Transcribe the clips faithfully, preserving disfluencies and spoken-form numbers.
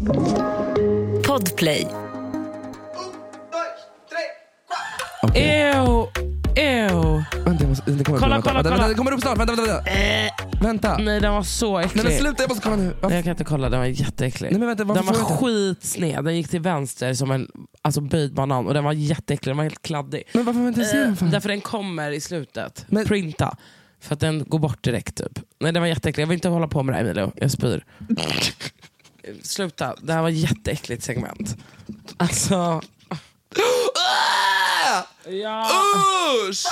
Podplay. Okay. Ew, ew. Vänta, jag måste, det kommer Kolla, upp, kolla, vänta, kolla. vänta, det kommer upp snart. Vänta, vänta, vänta. Äh, vänta. Nej, den var så äcklig. Nej, men sluta, jag måste kolla nu. Nej, jag kan inte kolla, den var jätteäcklig. Nej, men vänta, den var får jag skitsned. Den gick till vänster som en alltså, böjd banan. Och den var jätteäcklig, den var helt kladdig. Men varför får jag inte se den för? Därför den kommer i slutet. Men- Printa. För att den går bort direkt typ. Nej, den var jätteäcklig. Jag vill inte hålla på med det här, Emilio. Jag spyr. Sluta, det här var jätteäckligt segment. Alltså... Ja. Usch!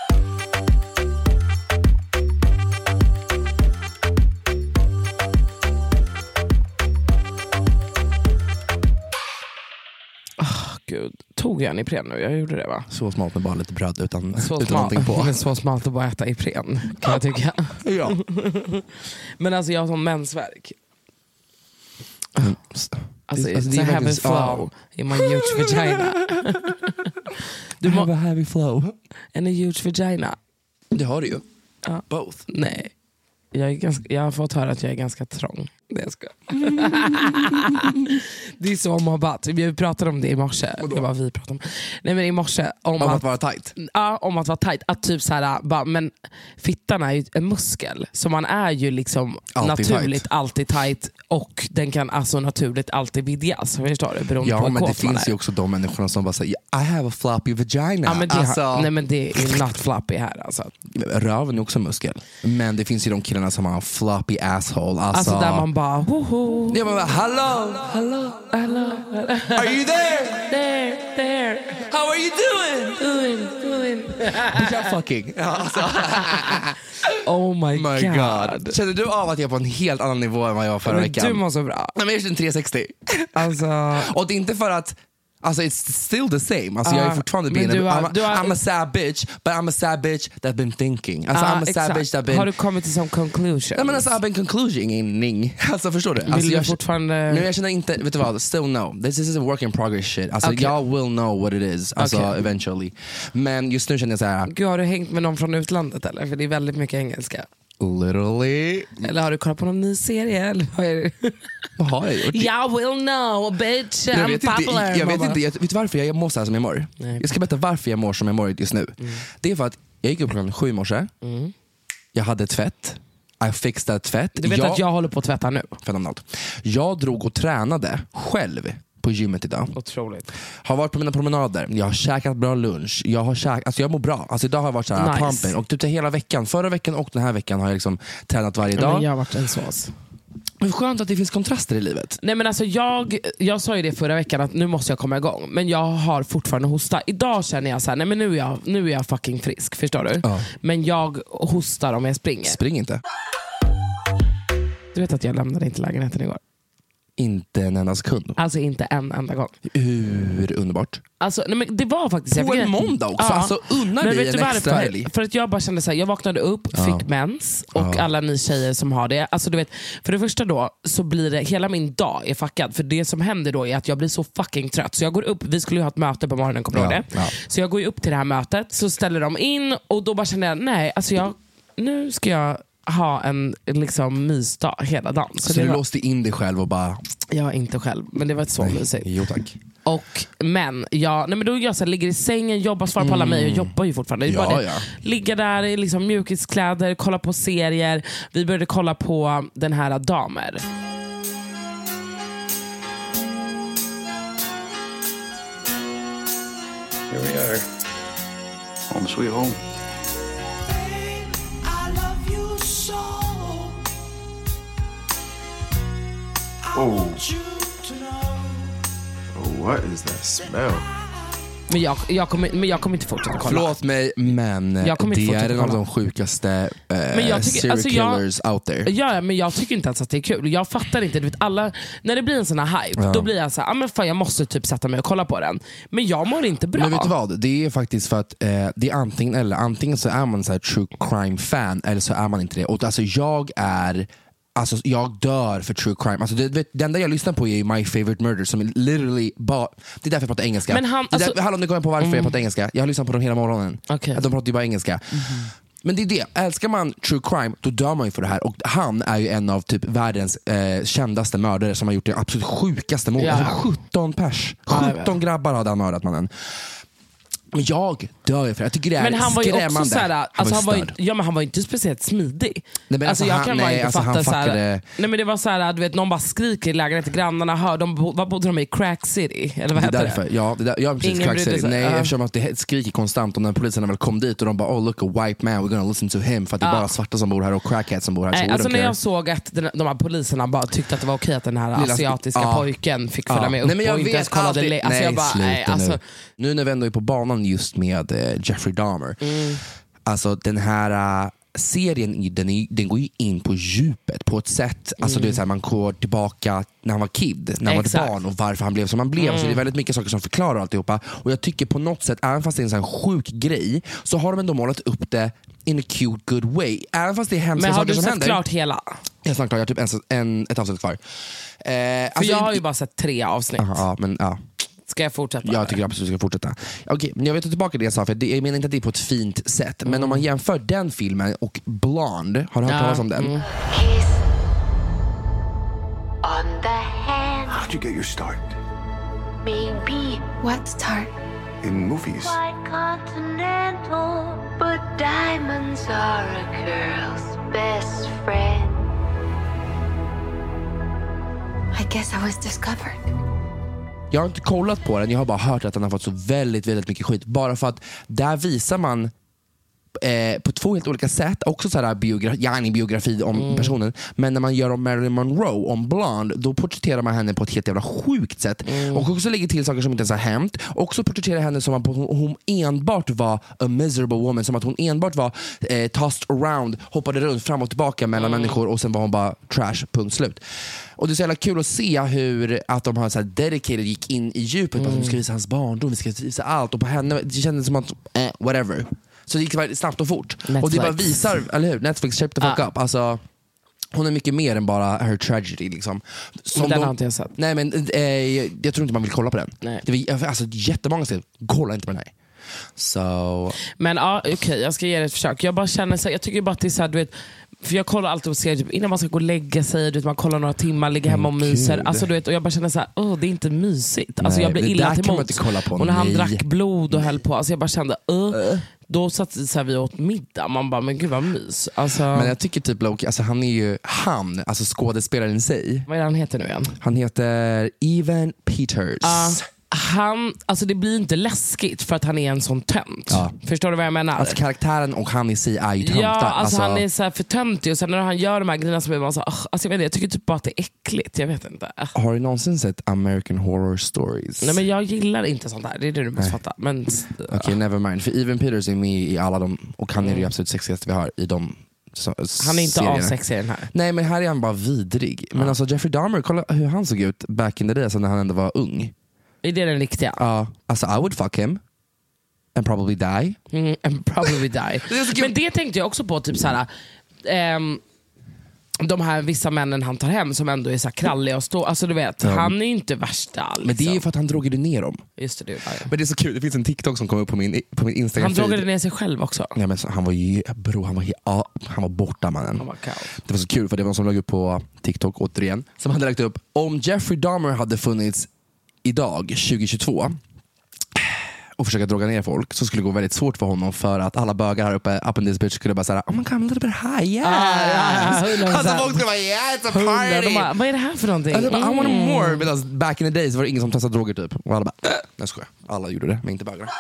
Oh, Gud. Tog jag en Ipren nu? Jag gjorde det, va? Så smalt med bara lite bröd utan, Så utan smalt, någonting på. men så smalt att bara äta Ipren, kan jag tycka. Ja. Men alltså jag har sån mensvärk. Mm. Alltså, Det- alltså, it's det är a heavy verkligen- flow in my huge vagina. Du have må, a heavy flow. en huge vagina. Det har du ju. Ja. Both. Nej. Jag, är ganska, jag har fått höra att jag är ganska trång. Det jag ska. Det är så mobbat. Vi pratade om det i morse. Det var vi pratade om. Nej, men i morse om, Om att, att vara tight. ja, om att vara tight. Att typ så här, bara, men fittan är ju en muskel. Så man är ju liksom Alltid naturligt tight. alltid tight. Och den kan alltså naturligt alltid vidgas. Förstår du? Beroende på Ja, hur men det kåt man finns är. ju också de människorna som bara säger I have a floppy vagina. Ja, men det, alltså, nej, men det är not floppy här alltså. röven är också muskel. Men det finns ju de killarna som har floppy asshole. Alltså, Alltså där man bara hoho. ja, men bara, hello, Hello, hello, hello. are you there? There, there. How are you doing? Doing, doing. Jag fucking. Ja, alltså. Oh my, My god. god. Känner du av att jag är på en helt annan nivå än vad jag var förra Men veckan? du mår så bra. Nej, men jag är tre sextio. Alltså, Och det är inte för att alltså it's still the same. Alltså Ja, jag är fortfarande men being du har- I'm, a, du har- I'm a sad bitch, but I'm a sad bitch that been thinking. Alltså ja, I'm a sad exakt. bitch that been... Har du kommit till som conclusion? Nej, men alltså I've been concluding. Alltså förstår du? Vill Alltså, du jag, fortfarande... nej, jag känner inte, vet du vad? Still no. This is a work in progress shit. Alltså Okay. jag will know what it is. Alltså Okay. eventually. Men just nu känner jag så här. Gud, har du hängt med någon från utlandet eller? För det är väldigt mycket engelska. Literally. Eller har du kollat på någon ny serie? Eller vad är det? Vad har jag gjort? Jag will know, bitch. Jag I'm vet inte, popular. jag, vet Man inte jag, vet du varför jag mår så här som jag mår? Nej. Jag ska berätta varför jag mår som jag mår just nu. Mm. Det är för att jag gick upp klockan sju i morse. Mm. Jag hade tvätt. I fixed that tvätt. Du vet jag, att jag håller på att tvätta nu? fenomenalt. Jag drog och tränade själv på gymmet idag. Otroligt. Har varit på mina promenader. Jag har käkat bra lunch. Jag har käkat, alltså jag mår bra. Alltså idag har jag varit så här Nice. pumping. Och typ hela veckan, förra veckan och den här veckan har jag liksom tränat varje Ja, dag. men jag har varit en sås. Men skönt att det finns kontraster i livet. Nej, men alltså jag, jag sa ju det förra veckan att nu måste jag komma igång. Men jag har fortfarande hosta. Idag känner jag så här, nej men nu är jag, nu är jag fucking frisk. Förstår du? Ja. Men jag hostar om jag springer. Spring inte. Du vet att jag lämnade inte lägenheten igår. Inte en enda sekund. Alltså inte en enda gång. Hur underbart. Alltså, nej, men det var faktiskt... På jag fick- en måndag också. Ja. Alltså unna Men dig vet du en extra varför? helg. För att jag bara kände så här, jag vaknade upp, Ja. fick mens och Ja. alla ni tjejer som har det. Alltså, du vet, för det första då så blir det, hela min dag är fuckad. För det som händer då är att jag blir så fucking trött. Så jag går upp, vi skulle ju ha ett möte på morgonen, kommer du Ja, ihåg det? ja. Så jag går ju upp till det här mötet, så ställer de in och då bara känner jag, nej, alltså jag, nu ska jag ha en liksom mysdag hela dagen. Så Så det du var, låste in dig själv och bara... jag är inte själv, men det var så mysigt. Jo tack. Och, men jag, nej men då jag så här, ligger i sängen, jobbar, svarar på alla mejl. Jag jobbar ju fortfarande. Det är Ja, bara det. ja. Ligga där i liksom mjukiskläder, kolla på serier. Vi började kolla på den här Damer. Here we are. Home sweet home. Oh. Oh, what is that smell? Men jag, jag, kommer, men jag kommer inte fortsätta kolla. Förlåt mig, men Jag kommer inte det är fortsätta en av kolla. de sjukaste eh, Men jag tycker- serial alltså jag- killers out there. Ja, men jag tycker inte ens att det är kul. Jag fattar inte, du vet, alla, när det blir en sån här hype, Ja. då blir jag så här, ah, men fan, jag måste typ sätta mig och kolla på den. Men jag mår inte bra. Men vet du vad? Det är faktiskt för att eh, det är antingen eller. Antingen så är man så här true crime fan eller så är man inte det. Och alltså jag är Alltså jag dör för true crime. Alltså det, vet, det enda jag lyssnar på är My Favorite Murder som är literally bara, det är därför jag pratar engelska. Men han- det är alltså- där, hallå, nu kommer jag på varför Mm. jag pratar engelska. Jag har lyssnat på dem hela morgonen. Okej. De pratar ju bara engelska. Mm. Men det är det, älskar man true crime då dör man ju för det här. Och han är ju en av typ världens eh, kändaste mördare som har gjort det absolut sjukaste mordet. Ja. Alltså sjutton pers, sjutton grabbar hade han mördat, mannen. Men jag dör ju för det. Jag tycker det är men han var ju skrämmande. också såhär, han alltså var han var ju, störd. ja, men han var ju inte speciellt smidig. Nej, men alltså, alltså, jag han- kan bara nej, inte alltså, han fatta såhär, fuckade- nej men det var såhär, du vet, någon bara skriker i lägenheten, grannarna hör, de, bo- vad bodde de i? Crack City? Eller vad Det är hette därför, det? ja, det där, ja precis, Ingen Crack brydde City. sig. Nej, Ja. eftersom att det skriker konstant och när poliserna väl kom dit och de bara, oh look a white man, we're gonna listen to him, för att det är Ja. bara svarta som bor här och crackheads som bor här. Nej, så alltså we don't när care. jag såg att den, de här poliserna bara tyckte att det var okej att den här Lilla- asiatiska ja. pojken fick följa Ja. med upp Nej, men jag och inte vet ens kollade alltid- le- alltså nej, jag bara, sluta nej, alltså, nu. Nu när vi ändå är på banan just med eh, Jeffrey Dahmer. Mm. Alltså den här uh, serien, den, är, den går ju in på djupet på ett sätt, alltså det är så här, man går tillbaka när han var kid, när han var Exakt. ett barn och varför han blev som han blev. Så det är väldigt mycket saker som förklarar alltihopa. Och jag tycker på något sätt, även fast det är en sån här sjuk grej, så har de ändå målat upp det in a cute good way. Även fast det är hemska men har saker du som sett händer. klart hela? Jag är snart klar, jag har typ en, en, ett avsnitt kvar. Eh, För alltså, jag har ju bara sett tre avsnitt. Aha, ja, men ja. Ska jag fortsätta? Jag tycker absolut att vi ska fortsätta. Okej, men jag vill ta tillbaka det jag sa, för det, jag menar inte att det är på ett fint sätt. Men om man jämför den filmen och Blonde, har du hört Ja, talas om den? mm. Kiss on the hand, How'd you get your start? maybe What start? In movies. quite continental, but diamonds are a girl's best friend. I guess I was discovered. Jag har inte kollat på den, jag har bara hört att den har fått så väldigt, väldigt mycket skit. Bara för att där visar man eh, på två helt olika sätt, också sådär biogra- yani biografi om Mm. personen. Men när man gör om Marilyn Monroe, om Blonde, då porträtterar man henne på ett helt jävla sjukt sätt. Mm. Och också lägger till saker som inte ens har hänt. Också porträtterar henne som att hon, hon enbart var a miserable woman, som att hon enbart var eh, tossed around, hoppade runt fram och tillbaka mellan Mm. människor och sen var hon bara trash, punkt slut. Och det är så jävla kul att se hur att de har så här dedicated, gick in i djupet på att de ska visa hans barndom, vi ska visa allt, och på henne, det kändes som att eh, whatever. Så det gick väldigt snabbt och fort. Netflix. Och det bara visar, eller hur? Netflix, shape the fuck Ah. up. Alltså, hon är mycket mer än bara her tragedy liksom. Som Men den de- har inte jag sett. Nej men eh, jag, jag tror inte man vill kolla på den. Nej. Det var, alltså, jättemånga säger, kolla inte på den här. Så, Men ja, okej, jag ska ge det ett försök. Jag bara känner så här, jag tycker bara att det är så här, du vet, för jag kollar alltid och ser typ, innan man ska gå och lägga sig, du vet, man kollar några timmar, ligger hemma och Men myser. gud. Alltså, du vet, och jag bara känner så här, åh, det är inte mysigt. Alltså, Nej, jag blir det illa där till kan man mots. inte kolla på, Och när han nej. drack blod och höll på, alltså, jag bara kände, uh, då satt så här, vi åt middag. Man bara, men gud vad mys. Alltså, men jag tycker typ Loki, alltså han är ju, han, alltså skådespelaren i sig, vad är det han heter nu igen? han heter Evan Peters. Ja, han, alltså det blir inte läskigt för att han är en sån tönt. Ja. Förstår du vad jag menar? Alltså karaktären och han i sig är ju töntar. Ja, alltså, han är så här för töntig och sen när han gör de här grejerna så blir man så här, "Ugh", alltså jag vet inte, jag tycker typ bara att det är äckligt. Jag vet inte. Har du någonsin sett American Horror Stories? Nej men jag gillar inte sånt här, det är det du måste Nej. fatta. Men, Okej, okay, never mind. För Evan Peters är med i alla de, och han är det absolut sexigaste vi har i de så, han är inte serierna. asexig i den här. Nej men här är han bara vidrig. Men alltså Jeffrey Dahmer, kolla hur han såg ut back in the day, alltså när han ändå var ung. Är det den riktiga? Ja, alltså I would fuck him and probably die. Mm, and probably die. Det är så kul. Men det tänkte jag också på, typ såhär, ehm, de här vissa männen han tar hem som ändå är så här kralliga och stå, alltså du vet, Ja. han är ju inte värsta liksom. Men det är ju för att han drogade ner dem. Just det, det är det. Men det är så kul, det finns en TikTok som kom upp på min, på min Instagram. Han drogade ner sig själv också. Ja, men så, han var ju, bro, han var, he, ja, han var borta mannen. Han var kaos. Det var så kul för det var någon som lade upp på TikTok återigen, som hade lagt upp, om Jeffrey Dahmer hade funnits idag, tjugo tjugotvå, och försöka droga ner folk, så skulle det gå väldigt svårt för honom, för att alla bögar här uppe up in this bitch skulle bara säga oh my god, I'm a little bit high, yes. Ah, ja, hundra procent. Alltså folk skulle bara yeah, it's a Hundra, party. de bara, vad är det här för någonting? Alltså, bara, I want Mm. more. Medan back in the days var det ingen som testade droger typ. Och alla bara, äh. Nej, skojar. Alla gjorde det, men inte bögar.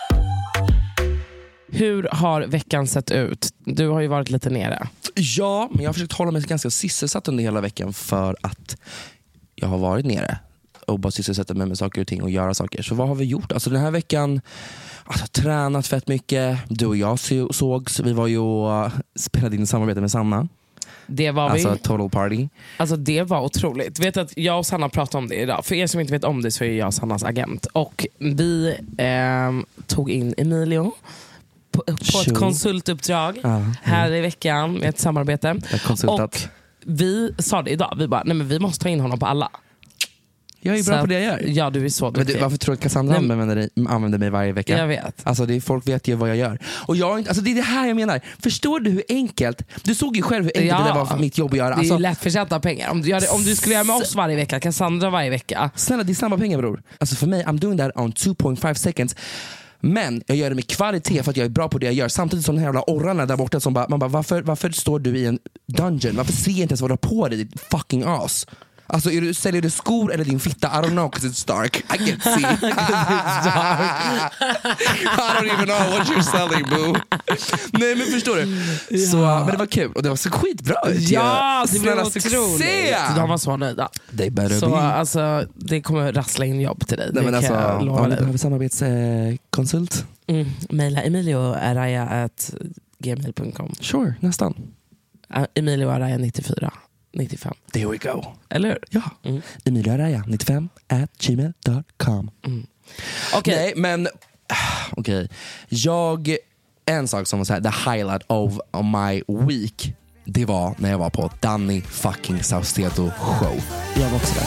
Hur har veckan sett ut? Du har ju varit lite nere. Ja, men jag har försökt hålla mig ganska sysselsatt under hela veckan, för att jag har varit nere och bara sysselsätta mig med saker och ting och göra saker. Så vad har vi gjort? Alltså den här veckan, alltså, tränat fett mycket. Du och jag sågs. Vi var ju och spelade in samarbete med Sanna. Det var Alltså vi. total party. Alltså det var otroligt. Vet att jag och Sanna pratade om det idag. För er som inte vet om det så är jag Sannas agent. Och vi ehm, tog in Emilio på, på ett Tjo. konsultuppdrag Ja, här i veckan med ett samarbete. Jag konsultat. Och vi sa det idag. Vi bara, nej men vi måste ta in honom på alla. Jag är Så bra på att- det jag gör. Ja, du är så Men duktig. du, varför tror du att Cassandra Nej, men- använder, dig, använder mig varje vecka? Jag vet. Alltså det är, folk vet ju vad jag gör. Och jag, har inte- alltså det är det här jag menar. Förstår du hur enkelt? Du såg ju själv hur enkelt Ja. det där var för mitt jobb att göra. Det är Alltså, ju lättförtjänta pengar. Om du, gör det, om du skulle göra med oss varje vecka, Cassandra varje vecka. snälla, det är samma pengar bror. Alltså för mig, I'm doing that on two point five seconds. Men jag gör det med kvalitet för att jag är bra på det jag gör. Samtidigt som de här jävla orrarna där borta som bara, man bara varför, varför står du i en dungeon? Varför ser jag inte ens vad du har på dig, ditt fucking ass? Alltså är du, säljer du skor eller din fitta? I don't know cause it's dark. I can't see. I don't even know what you're selling boo. Nej men förstår du? Så, men det var kul och det var så skitbra. Ja, det blev Snälla, otroligt. succé! De var så nöjda. They better Så be. alltså, det kommer rassla in jobb till dig. Nej, det men kan alltså, jag lova om du dig. behöver samarbetskonsult, Mm. Maila emilioaraya at gmail punkt com. sure, nästan. Uh, emilioaraya nittiofyra nittiofem. There we go. Eller hur? Ja, Mm. Emilia Araya nittiofem at gmail dot com. Okej. Nej men okej, jag, en sak som var så här, the highlight of my week, det var när jag var på Danny fucking Saucedo show. Jag var också där.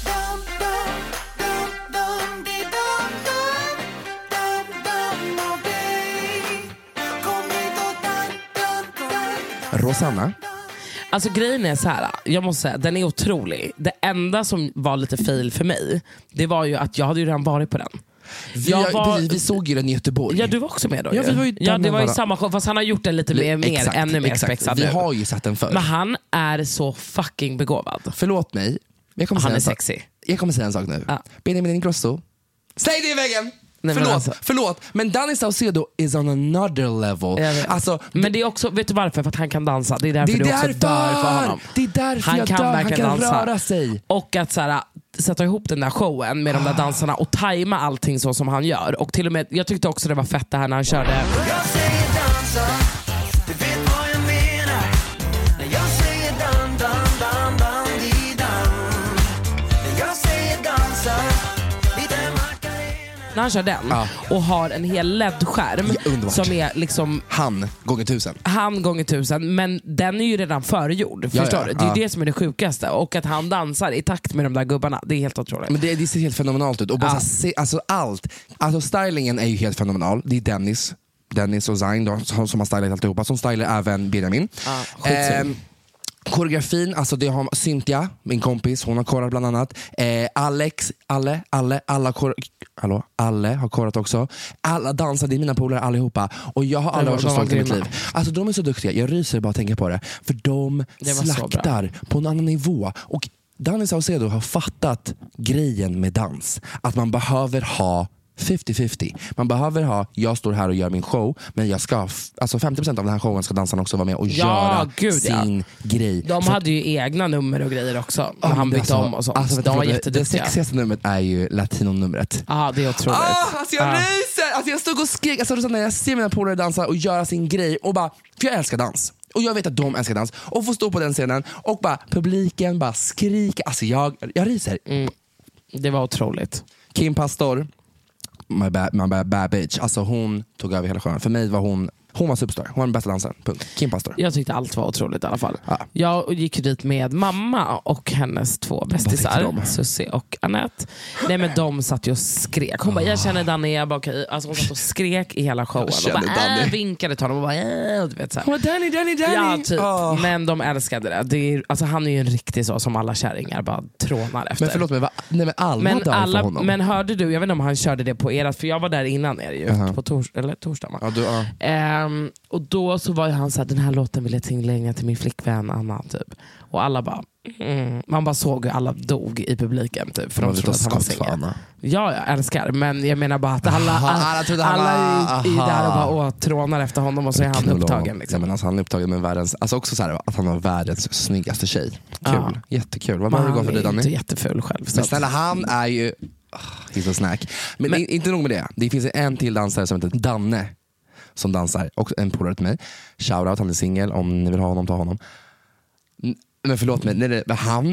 Rosanna, Alltså grejen är så här, jag måste säga, den är otrolig. Det enda som var lite fail för mig, det var ju att jag hade ju redan varit på den. vi, Jag var- precis, vi såg ju den i Göteborg. Ja, du var också med då. Ja, ju. vi var ju ja där det var ju bara. samma show, fast han har gjort den lite mer, mer Exakt, ännu mer exakt. spexad Vi nu. har ju sett den förr. Men han är så fucking begåvad. Förlåt mig, jag kommer Han säga är en sak. sexy. Jag kommer säga en sak nu. Ja. Benjamin Ingrosso, säg det i väggen! Nej, men förlåt, alltså- förlåt, men Danny Saucedo is on another level. Jag vet. Alltså, Men det är också, vet du varför? För att han kan dansa. Det är det därför är du också därför! dör för honom. Det är därför Han jag kan dör, han verkligen kan dansa. röra sig. Och att så här, sätta ihop den där showen med de där dansarna och tajma allting så som han gör. Och till och med, jag tyckte också det var fett det här när han körde. Jag säger dansa, du vet vad jag menar. När jag säger dan, dan, dan, dan, di, dan. När jag säger dansa, lite Macarena. När han kör den Ja. och har en hel L E D-skärm Ja, underbart. som är liksom Han gånger tusen. han gånger tusen, men den är ju redan förgjord. Ja, Förstår ja, du? Det är ja. det som är det sjukaste. Och att han dansar i takt med de där gubbarna, det är helt otroligt. Men det, det ser helt fenomenalt ut. Och bara Ja. så här, se, alltså allt. Alltså stylingen är ju helt fenomenal. Det är Dennis, Dennis och Zayn då, som som har stylat alltihopa. Som stylar även Benjamin. Ja, skitsur. Ehm, koreografin, alltså det har Cynthia, min kompis, hon har korat bland annat. Eh, Alex, Alle, Alle, alla kor- Hallå, Alle har korat också. Alla dansar, det är mina polare allihopa. Och jag har aldrig var- varit så de var stolt i mitt grymma. liv. Alltså de är så duktiga, jag ryser bara att tänka på det. För de Det var så slaktar på en annan nivå. Och Danny Saucedo har fattat grejen med dans. Att man behöver ha fifty fifty. Man behöver ha, jag står här och gör min show, men jag ska, f- alltså femtio procent av den här showen ska dansarna också vara med och Ja, göra gud, ja. sin grej. De För hade ju egna nummer och grejer också. När Ja, han men bytte alltså, om och sånt. Alltså, vet de du, var det- jätteduktiga. Det sexigaste numret är ju latinonumret. Ja, det är otroligt. Ah, alltså jag Ja. ryser! Alltså jag stod och skrek, alltså, när jag ser mina polare dansa och göra sin grej och bara, för jag älskar dans. Och jag vet att de älskar dans. Och få stå på den scenen och bara publiken bara skriker. Alltså jag, jag ryser. Mm. Det var otroligt. Kim Pastor, my bad, my bad, bad bitch. Alltså hon tog över hela showen. För mig var hon, hon var superstar. Hon var den bästa dansaren. Punkt. Kim Pastor. Jag tyckte allt var otroligt i alla fall. Ja. Jag gick ju dit med mamma och hennes två tyckte bästisar, de? Susie och Annette. Nej, men de satt ju och skrek. Hon bara, jag känner Danny. Jag bara, okej. Alltså, hon satt och skrek i hela showen. Och känner bara, Danny. äh, vinkade till honom och bara, äh, och du vet, så här. Hon var Danny, Danny, Danny. Ja, typ. Ah. Men de älskade det. det är, alltså, han är ju en riktig så som alla kärringar bara trånar efter. Men förlåt mig, va? Nej, men alla Men, dör alla, för honom. men hörde du, jag vet inte om han körde det på erat, för jag var där innan er ju, Jaha. på tors, eller torsdag. va? Ja, du, ja. Ehm, och då så var ju han så här, den här låten vill jag tillgänga till min flickvän Anna typ. Och alla bara, mm. man bara såg hur alla dog i publiken typ, för Man de vill trodde ta att han var skott för singel. Anna. Ja, jag älskar, men jag menar bara att alla, Aha, alla, alla trodde alla han var- är, är där och aha. bara åh, trånar efter honom och så är han Knulla upptagen. honom. Liksom. Ja, men alltså, han är upptagen med världens, alltså också så här, att han har världens snyggaste tjej. Kul, Ja. jättekul. Vad Men var det han gå för dig är Danny? inte jätteful själv. Så Men att- snälla, han är ju, oh, he's a snack. Men, Men- i- inte nog med det, det finns en till dansare som heter Danne. Som dansar, och en polare till mig. Shoutout, han är singel, om ni vill ha honom, ta honom. N- Men förlåt mig, nej, nej, han,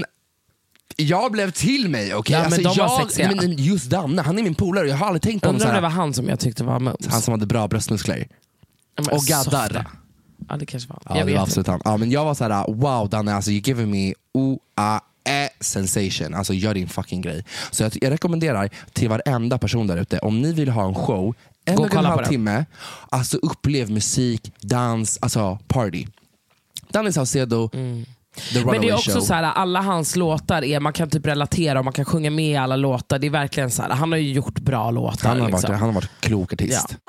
jag blev till mig, okej? Ja, men alltså, de var jag, sexiga. nej, men just Danne, han är min polare, jag har aldrig tänkt på honom Undrar om det såhär. var han som jag tyckte var mums. Han som hade bra bröstmuskler. Ja, men och gaddar. softa. Ja, det kanske var. Ja, jag det vet var inte. absolut han. Ja, men jag var såhär, wow Danne, alltså you giving me ooh, ah, eh, sensation. Alltså gör din fucking grej. Så jag, jag rekommenderar till varenda person där ute, om ni vill ha en show en och en halv timme, alltså upplev musik, dans, alltså party. Danny Saucedo, mm. Men det är också så här, alla hans låtar är, man kan typ relatera och man kan sjunga med i alla låtar. Det är verkligen så här, han har ju gjort bra låtar. Han har, liksom. varit, han har varit klok artist. Ja.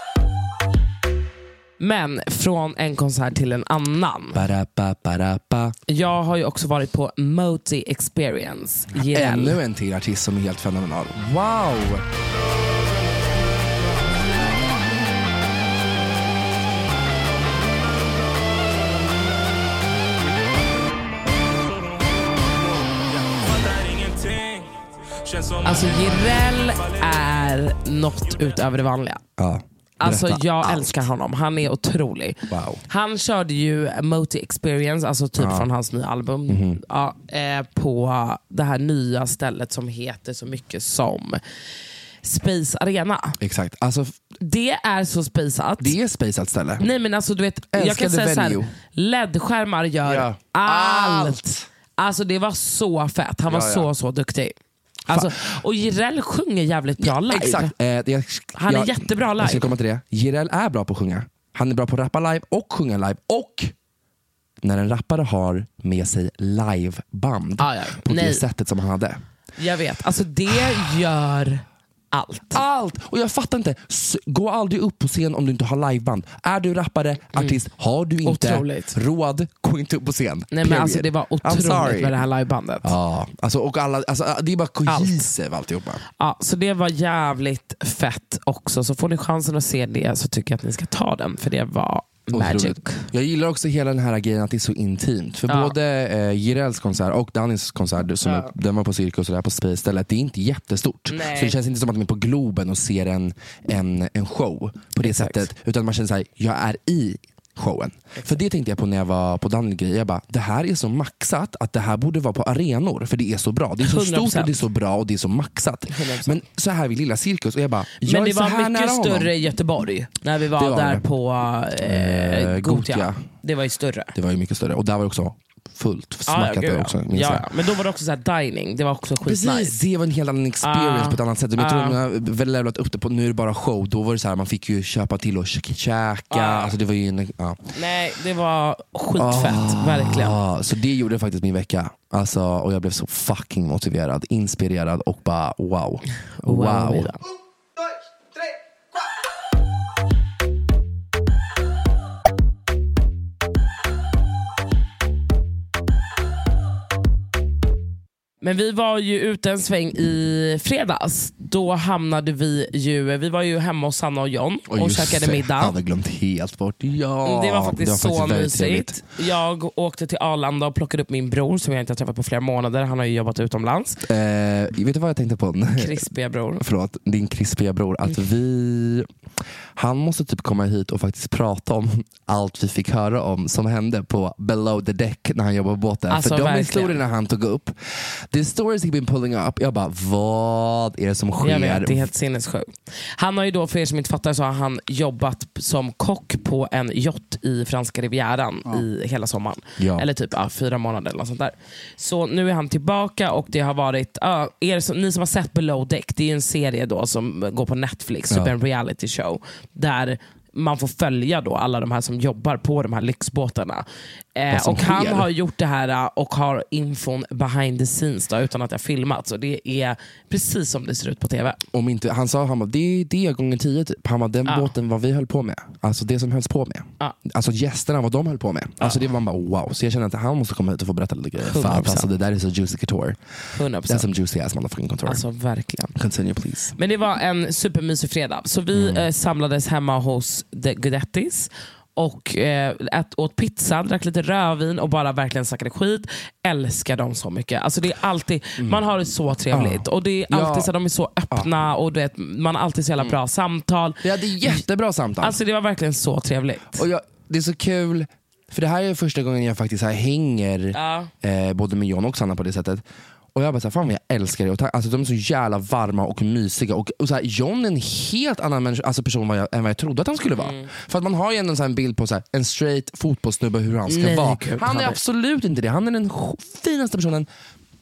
Men från en konsert till en annan. Ba-da-ba, ba-da-ba. Jag har ju också varit på Moti Experience. Jireel. Ännu en till artist som är helt fenomenal. Wow! Alltså Jireel är något utöver det vanliga. Ja. Alltså jag allt. älskar honom, han är otrolig. Wow. Han körde ju Moti Experience, alltså typ ja. från hans nya album, mm-hmm. ja, eh, på det här nya stället som heter så mycket som Space Arena. Exakt. Alltså, det är så spaceat. Det är spaceat ställe. Nej men alltså du vet, jag kan säga såhär, L E D-skärmar gör ja. allt. allt. Alltså det var så fett, han var ja, ja. så så duktig. Alltså, och Jireel sjunger jävligt bra live. Exakt. Eh, jag, han är jag, jättebra live. Jag ska komma till det. Jireel är bra på att sjunga. Han är bra på att rappa live och sjunga live. Och när en rappare har med sig liveband ah, ja. på Nej. det sättet som han hade. Jag vet, alltså det gör allt. Allt! Och jag fattar inte, gå aldrig upp på scen om du inte har liveband. Är du rappare, artist, mm. har du inte otroligt. råd, gå inte upp på scen. Nej men alltså det var otroligt med det här livebandet. Ja, alltså, och alla, alltså, det är bara cohesive alltihopa. Ja, så det var jävligt fett också. Så får ni chansen att se det så tycker jag att ni ska ta den, för det var magic. Jag gillar också hela den här grejen att det är så intimt. För ja. både eh, Jireels konsert och Dannys konsert som ja. är, den var på Cirkus och där på Space stället, det är inte jättestort. Nej. Så det känns inte som att man är på Globen och ser en, en, en show på det Exakt. sättet. Utan man känner såhär, jag är i showen. Exakt. För det tänkte jag på när jag var på Danny grej. Jag bara, det här är så maxat att det här borde vara på arenor. För det är så bra. Det är så hundra procent. Stort och det är så bra och det är så maxat. hundra procent. Men så här vid lilla Cirkus och jag bara, jag men det är så var här mycket större honom. i Göteborg när vi var, var där det. på eh, Gothia. Gothia. Det var ju större. Det var ju mycket större. Och där var det också fullt smackat ah, ja, också. Ja. Ja, men då var det också så här dining. Det var också skitnice. Precis, det var en helt annan experience ah, på ett annat sätt. Men jag tror att ah. de har väl levlat upp det på, nu är det bara show. Då var det så här, man fick ju köpa till och käka. Ah. Alltså det var ju en, ah. Nej, det var skitfett, ah. verkligen. Så det gjorde faktiskt min vecka. Alltså, och jag blev så fucking motiverad, inspirerad och bara wow. Wow. wow. Men vi var ju ute en sväng i fredags. Då hamnade vi ju, vi var ju hemma hos Sanna och John och, och käkade middag. Jag hade glömt helt bort. Ja, det var faktiskt, det var så faktiskt mysigt. Trevligt. Jag åkte till Arlanda och plockade upp min bror som jag inte har träffat på flera månader. Han har ju jobbat utomlands. Eh, vet du vad jag tänkte på? Krispiga bror. Förlåt, din krispiga bror. Att vi... Han måste typ komma hit och faktiskt prata om allt vi fick höra om som hände på Below the Deck när han jobbade på båten. Alltså, för de verkligen. historierna han tog upp, the stories he been pulling up, jag bara, vad är det som sker? Jag vet, det är helt sinnessjukt. Han har ju då, för er som inte fattar, så har han jobbat som kock på en yacht i franska rivieran ja. i hela sommaren. Ja. Eller typ ja, fyra månader eller något sånt där. Så nu är han tillbaka och det har varit, ja, er som, ni som har sett Below Deck, det är en serie då som går på Netflix, typ ja. en reality show där man får följa då alla de här som jobbar på de här lyxbåtarna. Eh, och han har gjort det här och har infon behind the scenes då, utan att jag filmat. Så det är precis som det ser ut på tv. Om inte, han sa, han bara, det är det gånger tio typ. Han bara, den ja. båten vad vi höll på med. Alltså det som hölls på med. Ja. Alltså gästerna, vad de höll på med. Alltså ja. det var bara wow. Så jag känner att han måste komma hit och få berätta lite grejer. Fan, alltså det där är så juicy couture. hundra procent. Det är som juicy ass motherfucking couture. Alltså verkligen. Continue please. Men det var en supermysig fredag. Så vi mm. eh, samlades hemma hos The Gudettis och eh, ät, åt pizza, drack lite rödvin och bara verkligen snackade skit. Älskar dem så mycket. Alltså det är alltid, mm. man har det så trevligt ja. och det är alltid ja. så, de är så öppna ja. och du vet, man har alltid så jävla bra mm. samtal. Vi hade jättebra samtal. Alltså det var verkligen så trevligt. Och jag, det är så kul, för det här är första gången jag faktiskt här hänger ja. eh, både med John och Sanna på det sättet. Och jag bara såhär, fan vad jag älskar det. Och ta- alltså, de är så jävla varma och mysiga. Och, och såhär, John är en helt annan människa, alltså person vad jag, än vad jag trodde att han skulle vara. Mm. För att man har ju ändå en bild på såhär, en straight fotbollssnubbe hur han ska Nej, vara. Gud, han är absolut inte det. Han är den finaste personen.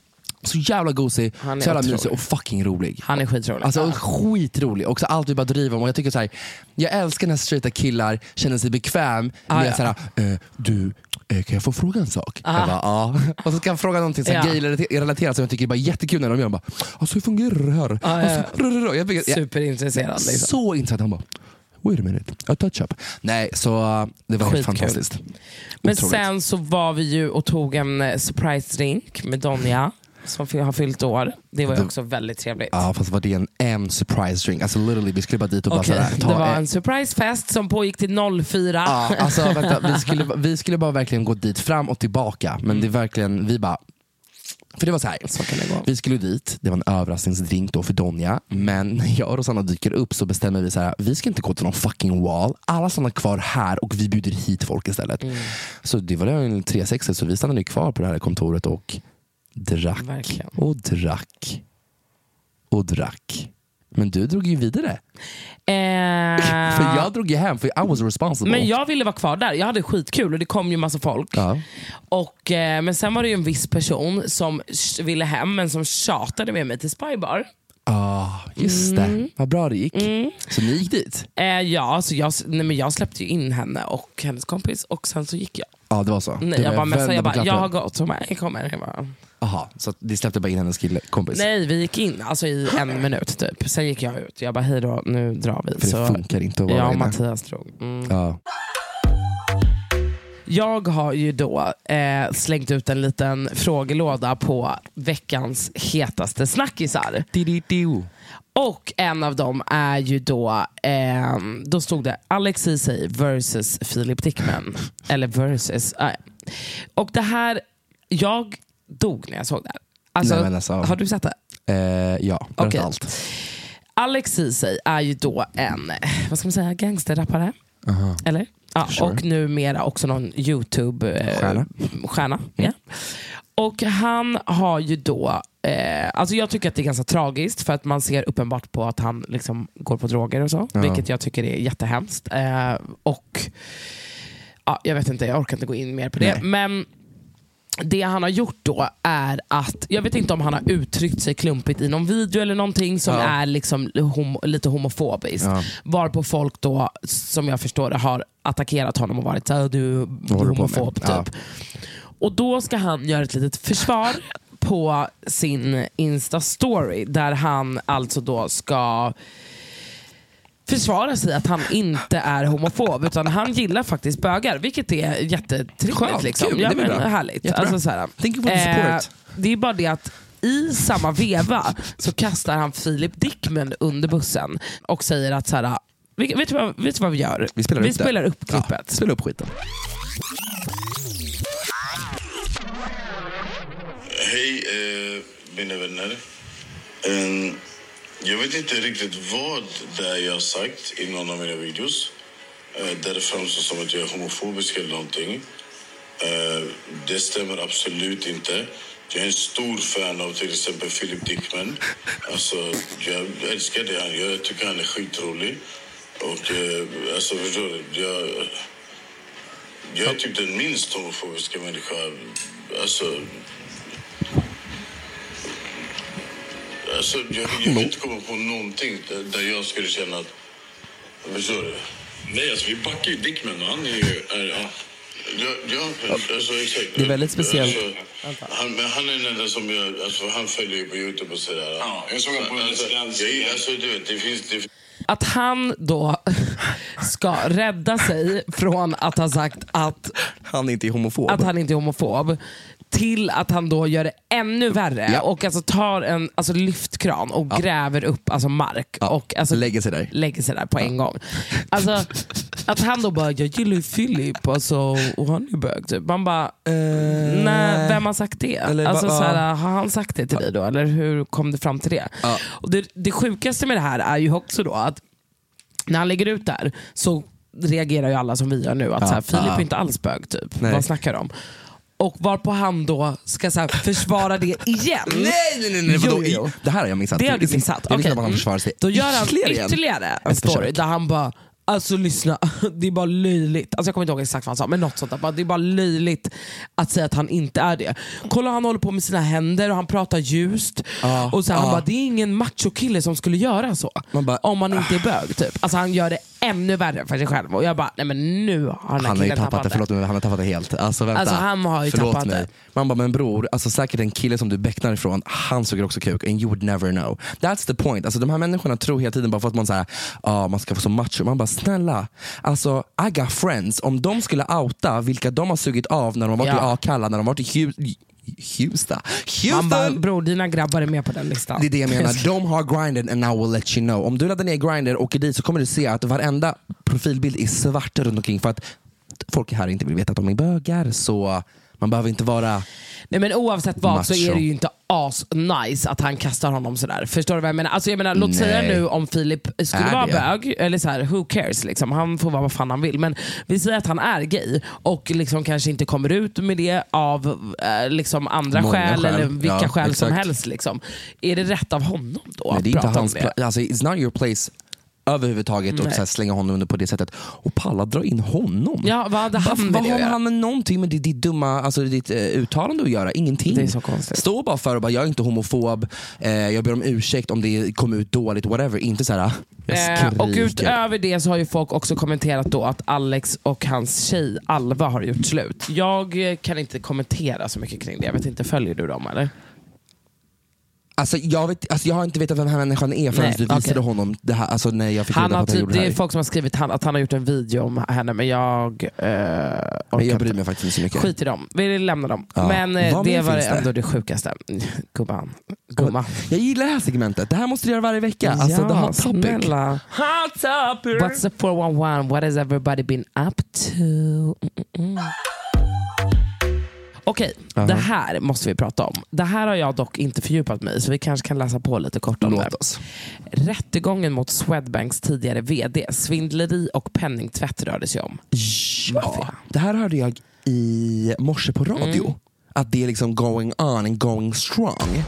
Så jävla gosig, så jävla otrolig. mysig och fucking rolig. Han är skitrolig. Alltså ja. skitrolig. Och så allt vi bara driver om. Och jag tycker så här, jag älskar när straighta killar känner sig bekväm ah, med ja. så här, eh, du, eh, kan jag få fråga en sak? Jag bara, ja. Och så ska jag fråga någonting så här, Ja. gay-relaterat som jag tycker är bara jättekul när de gör. Jag bara, alltså hur fungerar det här? Ah, ja. Alltså, jag fick, jag, Superintresserad. Liksom. så intresserad. Han bara, wait a minute, a touch up. Nej, så uh, det var helt Skitkul. fantastiskt. Men Otroligt. sen så var vi ju och tog en eh, surprise drink med Donja som har fyllt år. Det var ju Det- också väldigt trevligt. Ja, fast var det en, en surprise drink? Alltså literally, vi skulle bara dit och bara Okej, sådär, ta det var en- en surprisefest som pågick till noll fyra. Ja, alltså, vänta, vi, skulle, vi skulle bara verkligen gå dit fram och tillbaka. Men det är verkligen, vi bara... För det var så här, Så kan det gå. vi skulle dit, det var en överraskningsdrink då för Donja. Men när jag och Rosanna dyker upp så bestämmer vi så här, vi ska inte gå till någon fucking wall. Alla stannar kvar här och vi bjuder hit folk istället. Mm. Så det var en tre sextio, så vi stannade kvar på det här kontoret och drack Verkligen. och drack och drack. Men du drog ju vidare. Eh, För jag drog ju hem, för I was responsible. men jag ville vara kvar där. Jag hade skitkul och det kom ju massa folk. Ja. Och, eh, men sen var det ju en viss person som sh- ville hem men som tjatade med mig till Spybar. Ah, just det. Vad bra det gick. Så ni gick dit? Eh, ja, så jag, nej, men jag släppte ju in henne och hennes kompis och sen så gick jag. Ja, det var så. Nej, det jag var bara messade, jag bara, väldigt jag har glatt. gått som jag kommer. Jag bara, Aha, så att de släppte bara in hennes kille, kompis? nej, vi gick in alltså i en minut typ. Sen gick jag ut. Jag bara, hej då, nu drar vi. För det så funkar inte att vara jag och inne. Mattias drog. Mm. Ja. Jag har ju då eh, slängt ut en liten frågelåda på veckans hetaste snackisar. Di-di-di-o. Och en av dem är ju då, eh, då stod det Alex Ceesay versus Philip Dickman. Eller versus, äh. Och det här, jag dog när jag såg det här. Alltså, Nej, men alltså- har du sett det? Eh, ja, berätta Okej. allt. Alex Ceesay är ju då en, vad ska man säga, gangsterrappare. Aha. Eller? Ja, Sure. och numera också någon YouTube-stjärna. Stjärna. stjärna, ja. Och han har ju då, eh, alltså jag tycker att det är ganska tragiskt för att man ser uppenbart på att han liksom går på droger och så, Ja. vilket jag tycker är jättehemskt. Eh, och ja, jag vet inte, jag orkar inte gå in mer på det. Nej. Men det han har gjort då är att, jag vet inte om han har uttryckt sig klumpigt i någon video eller någonting som Ja. är liksom homo, lite homofobiskt. Ja. Varpå folk då, som jag förstår det, har attackerat honom och varit såhär, du är håller du på med? homofob typ. Ja. Och då ska han göra ett litet försvar på sin Insta-story där han alltså då ska försvara sig att han inte är homofob utan han gillar faktiskt bögar, vilket är jättetrevligt. Skönt, Liksom. kul, Ja, det blir men bra. härligt. Jättebra. Alltså, så här, Thank you for the support. det är bara det att i samma veva så kastar han Philip Dickman under bussen och säger att så här, vi- vet, du vad, vet du vad vi gör? Vi spelar vi upp det. spelar upp Ja, klippet. spela upp skiten. Hej eh, mina vänner. Ehm, jag vet inte riktigt vad det är jag har sagt i någon av mina videos. Eh, där det framstår som att jag är homofobisk eller någonting. Eh, det stämmer absolut inte. Jag är en stor fan av till exempel Philip Dickman. Alltså, jag älskar det han gör. Jag tycker han är skitrolig. Och eh, alltså förstår du, jag, jag är typ den minst homofobiska människa. Alltså, Alltså, jag, jag kan inte komma på någonting där, där jag skulle känna att... Förstår du? Nej, alltså vi backar ju Dickman och han är ju... Är, ja. Ja, ja, alltså exakt. Det är väldigt speciellt. Alltså, han, men han är den enda som jag... Alltså, han följer ju på YouTube och sådär. Ja, jag såg honom på alltså, jag, alltså, du vet, det finns... Det, Att han då ska rädda sig från att ha sagt att, Han är inte homofob. att han inte är homofob till att han då gör det ännu värre Ja. och alltså tar en alltså lyftkran och Ja. gräver upp alltså mark Ja. och alltså Lägger sig där. lägger sig där på en gång. Alltså att han då bara, jag gillar ju Philip alltså, och han är bög typ. Man bara, nej, vem har sagt det? Eller Alltså, va- såhär, har han sagt det till dig då? Eller hur kom det fram till det? Ja. Och det, det sjukaste med det här är ju också då att när han lägger ut där så reagerar ju alla som vi gör nu att Ja. så här, Filip Ja. är inte alls bög typ. Nej. Vad snackar de om? Och varpå han då ska så här, försvara det igen. Nej, nej, nej, nej. Vadå? Jo, jo. Det här har jag missat. Det har du missat. Jag visste Okej. att han Mm. försvarar sig Då gör han ytterligare igen. ytterligare en Ett story försök. där han bara, Alltså lyssna, det är bara löjligt. Alltså jag kommer inte ihåg exakt vad han sa, men något sånt där. Det är bara löjligt att säga att han inte är det. Kolla, han håller på med sina händer och han pratar ljust. Ah, och så här, ah. han bara, det är ingen machokille som skulle göra så. Man bara, om man inte är bög typ. Alltså han gör det ännu värre för sig själv. Och jag bara, nej men nu har han, han har ju tappat, tappat det. Förlåt mig, han har tappat det helt. Alltså vänta. Alltså han har ju Förlåt tappat mig. det. Man bara, men bror, alltså säkert en kille som du becknar ifrån, han suger också kuk, and you would never know. That's the point. Alltså de här människorna tror hela tiden bara för att man säger, ah, man ska få så macho. Man bara, snälla, alltså I got friends. Om de skulle outa vilka de har sugit av när de har varit Ja. i Akalla, när de har varit i Hu- Houston. Han Houston! bara, bror dina grabbar är med på den listan. Det är det jag menar. De har grinded and I will let you know. Om du laddar ner Grindr och åker dit så kommer du se att varenda profilbild är svart runt omkring för att folk här inte vill veta att de är bögar, så man behöver inte vara... Nej, men oavsett vad macho. så är det ju inte as nice att han kastar honom sådär. Förstår du vad jag menar? Alltså jag menar, låt Nej. säga nu om Filip skulle Är vara det? bög, eller så här, who cares liksom. Han får vara vad fan han vill. Men vi säger att han är gay och liksom kanske inte kommer ut med det av eh, liksom andra Många skäl, skäl. eller vilka Ja, skäl som exakt. helst liksom. Är det rätt av honom då Nej, att det är inte prata om hans det? pla- alltså, it's not your place överhuvudtaget och Nej. så här, slänga honom under på det sättet och palla dra in honom. Ja, vad hade han Vad, med vad det att har göra? han med någonting med ditt, ditt dumma, alltså ditt uh, uttalande att göra? Ingenting. Det är så konstigt. Stå bara för och bara, jag är inte homofob, eh, jag ber om ursäkt om det kommer ut dåligt, whatever. Inte så här, jag Eh, skriker. och utöver det så har ju folk också kommenterat då att Alex och hans tjej Alva har gjort slut. Jag eh, kan inte kommentera så mycket kring det. Jag vet inte, följer du dem eller? Alltså, jag, vet, alltså, jag har inte vetat vem den här människan är förrän Nej, du visade okej. honom det här, alltså, när jag fick Han reda på har att han typ, gjorde det det är här. folk som har skrivit han, att han har gjort en video om henne, men jag eh, Men jag bryr mig faktiskt inte så mycket. skit i dem. Vi lämnar dem. Ja. Men eh, Vad det mer var finns det? ändå det sjukaste. Gumman. Gumman. Jag gillar det här segmentet, det här måste du göra varje vecka. Alltså, ja, the hot topic. snälla. Hot topic! What's the four one one? What has everybody been up to? Mm, mm, mm. Okej, Aha. det här måste vi prata om. Det här har jag dock inte fördjupat mig i, så vi kanske kan läsa på lite kort om Låt det. oss. Rättegången mot Swedbanks tidigare vd, svindleri och penningtvätt rörde sig om. Ja, det här hörde jag i morse på radio. Mm. Att det är liksom going on and going strong.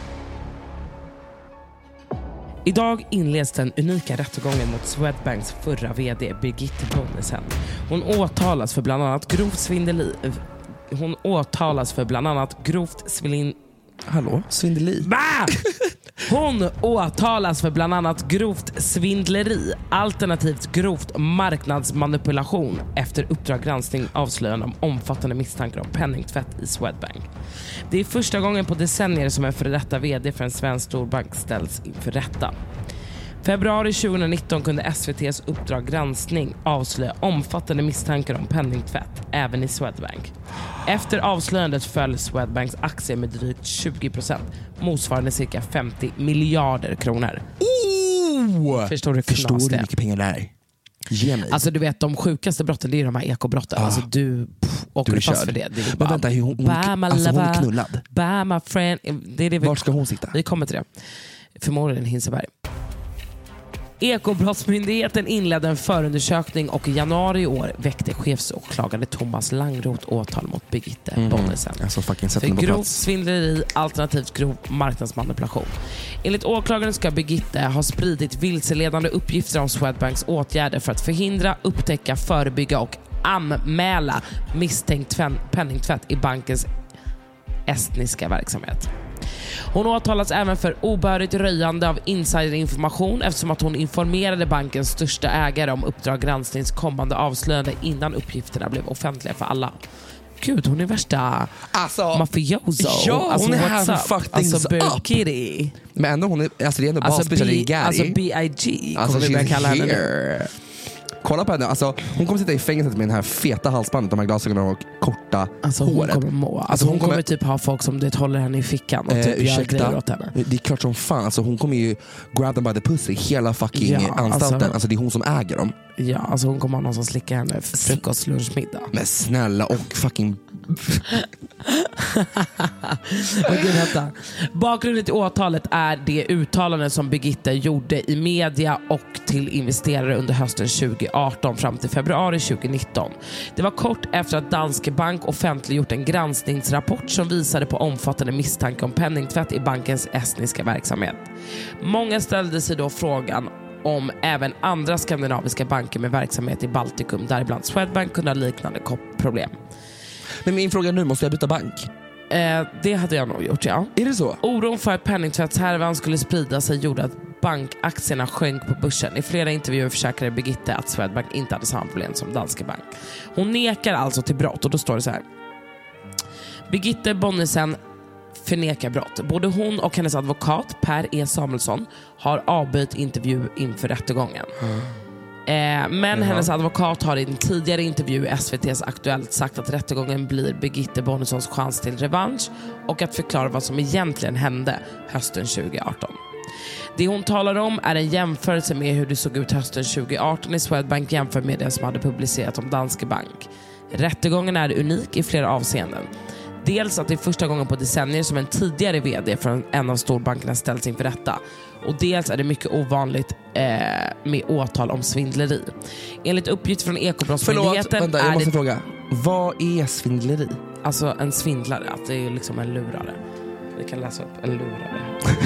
Idag inleds den unika rättegången mot Swedbanks förra vd Birgitte Bonnesen. Hon åtalas för bland annat grovt svindleri. Hon åtalas för bland annat grovt svindleri. Hallå, svindeli. Va? Hon åtalas för bland annat grovt svindleri, alternativt grovt marknadsmanipulation efter Uppdrag granskning avslöjande om omfattande misstankar om penningtvätt i Swedbank. Det är första gången på decennier som en före detta vd för en svensk storbank ställs inför rätta. Februari tjugonitton kunde S V T:s Uppdrag granskning avslöja omfattande misstankar om penningtvätt även i Swedbank. Efter avslöjandet föll Swedbanks aktie med drygt tjugo procent, motsvarande cirka femtio miljarder kronor. Oh! Förstår du Förstår du hur det? mycket pengar det är? Ge mig. Alltså du vet, de sjukaste brotten det är de här ekobrotten. Ah. Alltså du pff, åker Du är du fast körd. för det. det är Men bara, vänta, hon, hon, bye, my alltså, hon är lover. knullad. Bye, my friend. Det är det vi, Var ska hon sitta? vi kommer till det. Förmodligen Hinseberg. Ekobrottsmyndigheten inledde en förundersökning och i januari i år väckte chefsåklagare Thomas Langroth åtal mot Birgitte Mhm. Bonnesen. Alltså fucking sätt För henne på grovt plats. svindleri alternativt grov marknadsmanipulation. Enligt åklagaren ska Birgitte ha spridit vilseledande uppgifter om Swedbanks åtgärder för att förhindra, upptäcka, förebygga och anmäla misstänkt tven- penningtvätt i bankens estniska verksamhet. Hon åtalas även för obehörigt röjande av insiderinformation eftersom att hon informerade bankens största ägare om Uppdrag gransknings kommande avslöjande innan uppgifterna blev offentliga för alla. Gud, hon är värsta Alltså, mafioso. ja, alltså, hon är här what's för up? fuck Alltså things up. Birgitte. men ändå hon är, alltså det är ändå Alltså, basbitchar i B- Gary. alltså B I G Alltså, kommer vi börja she's kalla henne nu. here. Kolla på henne, alltså, hon kommer sitta i fängelset med den här feta halsbandet, de här glasögonen och korta Alltså hon håret. kommer må. Alltså, Alltså, hon, hon kommer kommer- typ ha folk som det håller henne i fickan och Eh, typ gör ursäkta, grejer åt henne. det är klart som fan, alltså, hon kommer ju grab them by the pussy hela fucking Ja, anstalten. alltså- Alltså, det är hon som äger dem. Ja, alltså hon kommer ha någon som slickar henne frukost, lunch, middag. Men snälla, och fucking... Men gud, vänta. Bakgrunden till åtalet är det uttalande som Birgitte gjorde i media och till investerare under hösten tjugo arton fram till februari tjugo nitton. Det var kort efter att Danske Bank offentliggjort en granskningsrapport som visade på omfattande misstanke om penningtvätt i bankens estniska verksamhet. Många ställde sig då frågan om även andra skandinaviska banker med verksamhet i Baltikum, däribland Swedbank, kunde ha liknande problem. Men min fråga nu, måste jag byta bank? Eh, det hade jag nog gjort, ja. Är det så? Oron för att penningtvättshärvan skulle sprida sig gjorde att bankaktierna sjönk på börsen. I flera intervjuer försäkrade Birgitte att Swedbank inte hade samma problem som Danske Bank. Hon nekar alltså till brott, och då står det så här: Birgitte Bonnesen förnekar brott. Både hon och hennes advokat Per E. Samuelsson har avböjt intervju inför rättegången. Mm. Eh, men Jaha. hennes advokat har i en tidigare intervju i S V T:s Aktuellt sagt att rättegången blir Birgitte Bonnesons chans till revansch och att förklara vad som egentligen hände hösten tjugo arton. Det hon talar om är en jämförelse med hur det såg ut hösten tjugo arton i Swedbank jämfört med det som hade publicerat om Danske Bank. Rättegången är unik i flera avseenden. Dels att det är första gången på decennier som en tidigare vd från en av storbankerna ställs inför rätta. Och dels är det mycket ovanligt eh, med åtal om svindleri. Enligt uppgift från Ekobrottsmyndigheten... Förlåt, vänta, jag måste det... fråga. Vad är svindleri? Alltså en svindlare, att det är liksom en lurare. Vi kan läsa upp en lurare.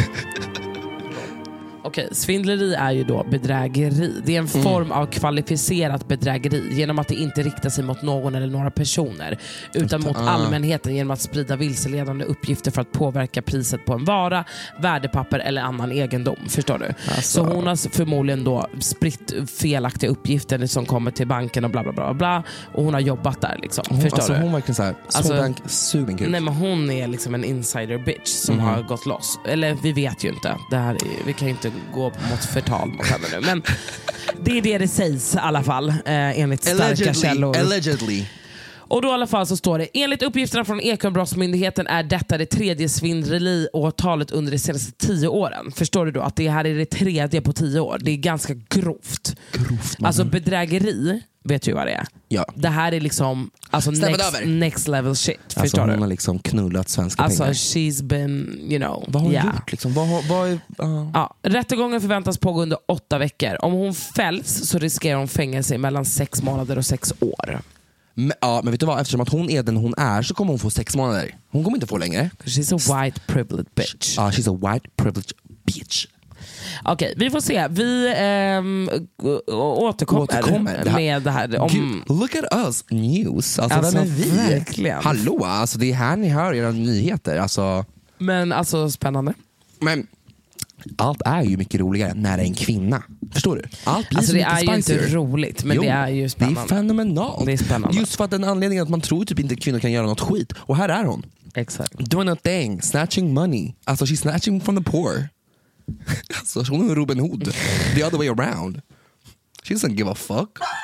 Okej, svindleri är ju då bedrägeri. Det är en mm. form av kvalificerat bedrägeri genom att det inte riktar sig mot någon eller några personer utan mot allmänheten genom att sprida vilseledande uppgifter för att påverka priset på en vara, värdepapper eller annan egendom. Förstår du? Alltså. Så hon har förmodligen då spritt felaktiga uppgifter som kommer till banken och bla bla bla bla, och hon har jobbat där liksom. Hon, Förstår alltså, du? Hon verkligen så här, alltså, bank, sugen kul. Nej, men hon är liksom en insider bitch som mm. har gått loss. Eller vi vet ju inte. Det här är, vi kan ju inte gå mot förtal mot henne nu. Men det är det det sägs i alla fall, eh, enligt starka allegedly, källor. Allegedly. Och då i alla fall så står det: enligt uppgifterna från Ekobrottsmyndigheten är detta det tredje svindleriåtalet under de senaste tio åren. Förstår du då att det här är det tredje på tio år? Det är ganska grovt. Grovt alltså bedrägeri, vet du vad det är? Ja. Det här är liksom alltså next, next level shit. Alltså förstår hon du? har liksom knullat svenska alltså, pengar. She's been, you know. Vad har hon yeah. gjort? Liksom? Vad, har- vad är, uh. Ja, rättegången förväntas pågå under åtta veckor. Om hon fälls så riskerar hon fängelse i mellan sex månader och sex år. Men, ja, men vet du vad? Eftersom att hon är den hon är så kommer hon få sex månader. Hon kommer inte få längre. She's a white privileged bitch. Ja, uh, she's a white privileged bitch. Okej, vi får se. Vi ähm, återkommer, återkommer det med det här. Om... Gud, look at us news. Alltså, alltså vem är vi? Verkligen. Hallå, alltså, det är här ni hör era nyheter. Alltså. Men alltså spännande. Men allt är ju mycket roligare när det är en kvinna. Förstår du? Allt blir alltså, så det är mycket ju spicier. inte roligt, men jo, det är ju spännande. Det är fenomenalt. Det är spännande. Just för att den anledningen att man tror typ inte att kvinnor kan göra något skit. Och här är hon. Exakt. Doing a thing, snatching money. Alltså she's snatching from the poor. Alltså hon är Robin Hood. The other way around. She doesn't give a fuck.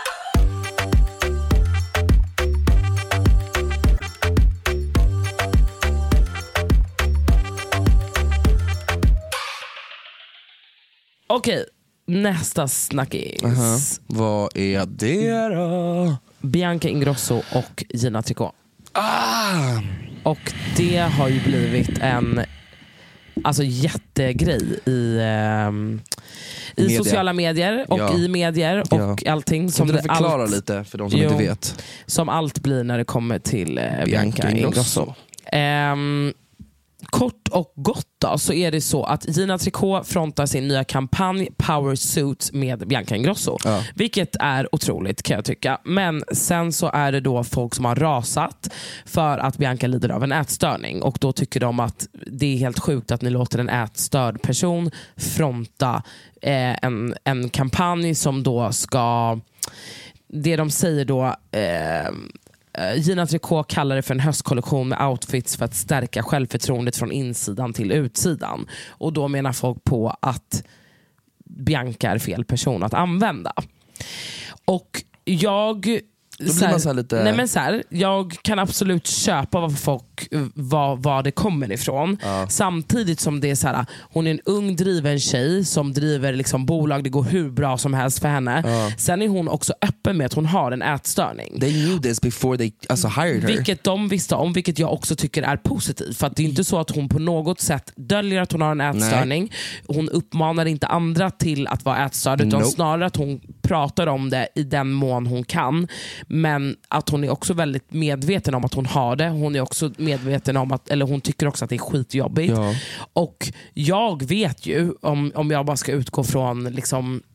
Okej, nästa snackis. Uh-huh. Vad är det då? Bianca Ingrosso och Gina Tricot. Ah! Och det har ju blivit en alltså jättegrej i, um, i Media. sociala medier och ja. i medier och ja. allting. Som kan du förklara allt, lite för de som jo, inte vet? Som allt blir när det kommer till uh, Bianca, Bianca Ingrosso. Ingrosso. Um, Kort och gott då, så är det så att Gina Tricot frontar sin nya kampanj Power Suits med Bianca Ingrosso. Ja. Vilket är otroligt kan jag tycka. Men sen så är det då folk som har rasat för att Bianca lider av en ätstörning. Och då tycker de att det är helt sjukt att ni låter en ätstörd person fronta eh, en, en kampanj som då ska... Det de säger då... Eh, Gina Tricot kallar det för en höstkollektion med outfits för att stärka självförtroendet från insidan till utsidan. Och då menar folk på att Bianca är fel person att använda. Och jag... Då blir man så här lite... Nej men så här, jag kan absolut köpa vad folk vad, vad det kommer ifrån. Ja. Samtidigt som det är så här, hon är en ung driven tjej som driver liksom bolag, det går hur bra som helst för henne. Ja. Sen är hon också öppen med att hon har en ätstörning. They knew this before they alltså, hired her. Vilket de visste om, vilket jag också tycker är positivt. För att det är inte så att hon på något sätt döljer att hon har en ätstörning. Nej. Hon uppmanar inte andra till att vara ätstörd, utan nope. snarare att hon pratar om det i den mån hon kan. Men att hon är också väldigt medveten om att hon har det. Hon är också medveten om att, eller hon tycker också att det är skitjobbigt. Ja. Och jag vet ju, om, om jag bara ska utgå från liksom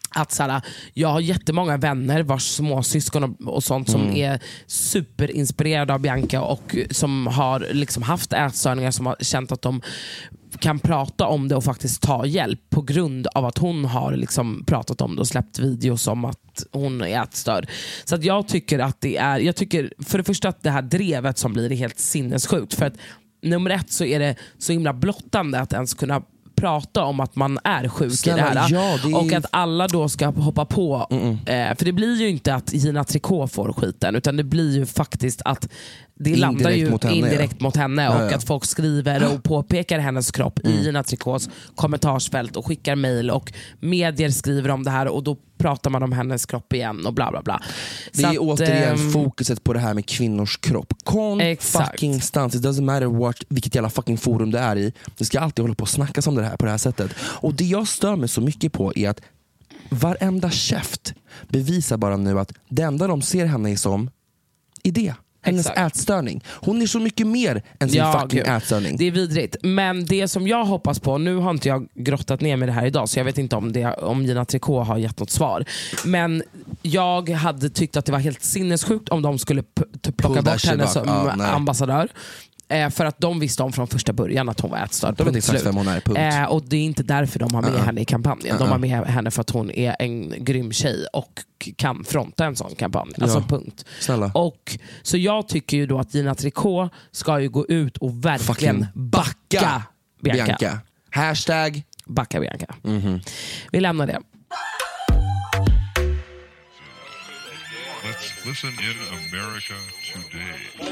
Att såhär, jag har jättemånga vänner vars småsyskon och, och sånt som mm. är superinspirerade av Bianca och som har liksom haft ätstörningar, som har känt att de kan prata om det och faktiskt ta hjälp på grund av att hon har liksom pratat om det och släppt videos om att hon är ätstörd. Så att jag tycker att det är, jag tycker för det första att det här drevet som blir är helt sinnessjukt, för att nummer ett så är det så himla blottande att ens kunna prata om att man är sjuk Snälla, i det här ja, det är... och att alla då ska hoppa på eh, för det blir ju inte att Gina Tricot får skiten, utan det blir ju faktiskt att det indirekt landar ju mot henne, indirekt ja. mot henne och ja, ja. att folk skriver och påpekar hennes kropp mm. i Gina Tricots kommentarsfält och skickar mejl och medier skriver om det här och då pratar man om hennes kropp igen och bla bla bla. Det är att, återigen ähm, fokuset på det här med kvinnors kropp. Kon fucking stans. It doesn't matter what, vilket jävla fucking forum det är i. Det ska alltid hålla på och snackas om det här på det här sättet. Och det jag stör mig så mycket på är att varenda käft bevisar bara nu att det enda de ser henne i som är det. Hennes Exakt. ätstörning. Hon är så mycket mer än sin ja, fucking gud. ätstörning. Det är vidrigt. Men det som jag hoppas på, nu har inte jag grottat ner med det här idag, så jag vet inte om, det, om Gina Tricot har gett något svar. Men jag hade tyckt att det var helt sinnessjukt om de skulle p- plocka bort henne som ja, ambassadör. Eh, för att de visste om från första början att hon var ätstörd. De vet exakt vem hon är, punkt. Eh, och det är inte därför de har med uh-uh. henne i kampanjen. De uh-uh. har med henne för att hon är en grym tjej och kan fronta en sån kampanj. Alltså ja. punkt. Snälla. Och, så jag tycker ju då att Gina Tricot ska ju gå ut och verkligen Fucking backa Bianca. Bianca. Hashtag backa Bianca. Mm-hmm. Vi lämnar det. Let's listen in America today.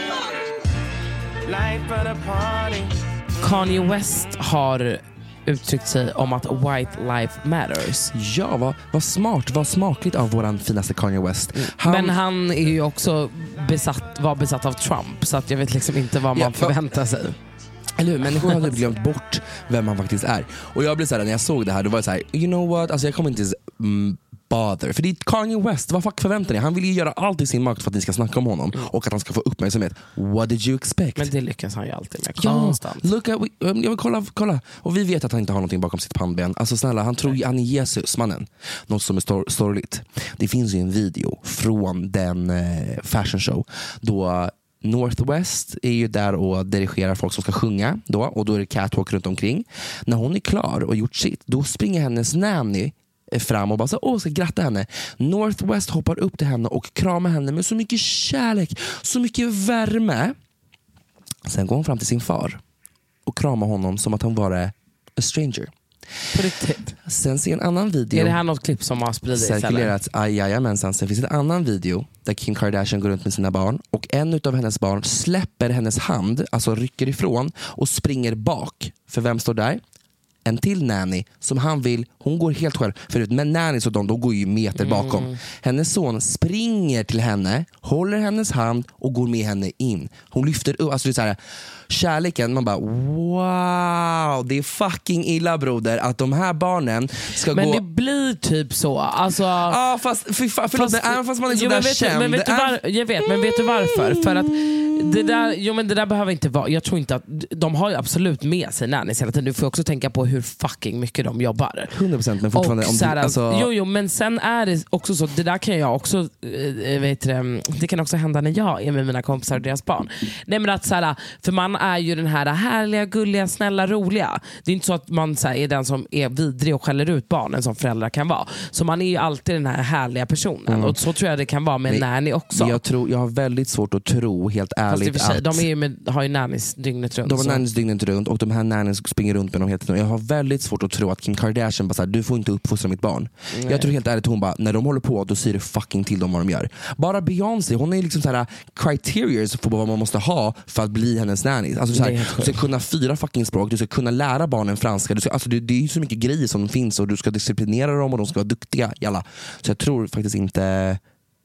Kanye West har uttryckt sig om att white life matters. Ja, vad, vad smart, vad smakligt av våran finaste Kanye West. Han... Men han är ju också besatt, var besatt av Trump, så att jag vet liksom inte vad man ja, förväntar sig. Eller hur? Människor har typ glömt bort vem han faktiskt är. Och jag blev såhär, när jag såg det här, då var jag såhär, you know what? Alltså jag kommer inte mm, bother. För det är Kanye West, vad fuck förväntar ni? Han vill ju göra allt i sin makt för att ni ska snacka om honom mm. och att han ska få uppmärksamhet. What did you expect? Men det lyckas han ju alltid med. Ja, look at, jag vill kolla, kolla. Och vi vet att han inte har någonting bakom sitt pannben. Alltså snälla, han tror ju han är Jesus, mannen. Något som är stor- sorgligt. Det finns ju en video från den eh, fashion show då North West är ju där och dirigerar folk som ska sjunga då, och då är det catwalk runt omkring. När hon är klar och gjort sitt, då springer hennes nanny fram och bara så, åh, ska gratta henne. North West hoppar upp till henne och kramar henne med så mycket kärlek, så mycket värme. Sen går hon fram till sin far och kramar honom som att han var a stranger. På riktigt. Sen ser en annan video. Är det här något klipp som har spridits? Cirkulerats, ajajamensan. Sen finns en annan video där Kim Kardashian går runt med sina barn och en av hennes barn släpper hennes hand, alltså rycker ifrån och springer bak. För vem står där? En till nanny som han vill, hon går helt själv förut, men nanny så de, de går ju meter bakom. Mm. Hennes son springer till henne, håller hennes hand och går med henne in. Hon lyfter upp, alltså det är så här, kärleken, man bara wow, det är fucking illa broder att de här barnen ska men gå. Men det blir typ så, alltså ja ah, fast, fy, fast förlåt, fast, även fast man är jo, sådär vet, känd men vet du var, jag vet, men vet du varför? För att det där, jo, men det där behöver inte vara, jag tror inte att de har ju absolut med sig nannies hela tiden. Du får också tänka på hur fucking mycket de jobbar. hundra procent men fortfarande och, om såhär, alltså... jo, jo, men sen är det också så, det där kan jag också äh, vet det, det kan också hända när jag är med mina kompisar och deras barn. Nej, men att såhär, för man är ju den här härliga, gulliga, snälla, roliga. Det är inte så att man såhär, är den som är vidrig och skäller ut barnen som föräldrar kan vara. Så man är ju alltid den här härliga personen. Mm. Och så tror jag det kan vara med en nanny också. Jag, tror, jag har väldigt svårt att tro, helt ärligt, sig, att... De är ju med, har ju nannies dygnet runt. De har nannies dygnet runt och de här nannies springer runt med dem helt tiden. Jag har väldigt svårt att tro att Kim Kardashian bara såhär, du får inte uppfostra mitt barn. Nej. Jag tror helt ärligt hon bara, när de håller på då säger det fucking till dem vad de gör. Bara Beyoncé, hon är liksom såhär criterias för vad man måste ha för att bli hennes nanny. Alltså såhär, du ska kunna fyra fucking språk, du ska kunna lära barnen franska, du ska, alltså det, det är ju så mycket grejer som finns och du ska disciplinera dem och de ska vara duktiga, jalla. Så jag tror faktiskt inte,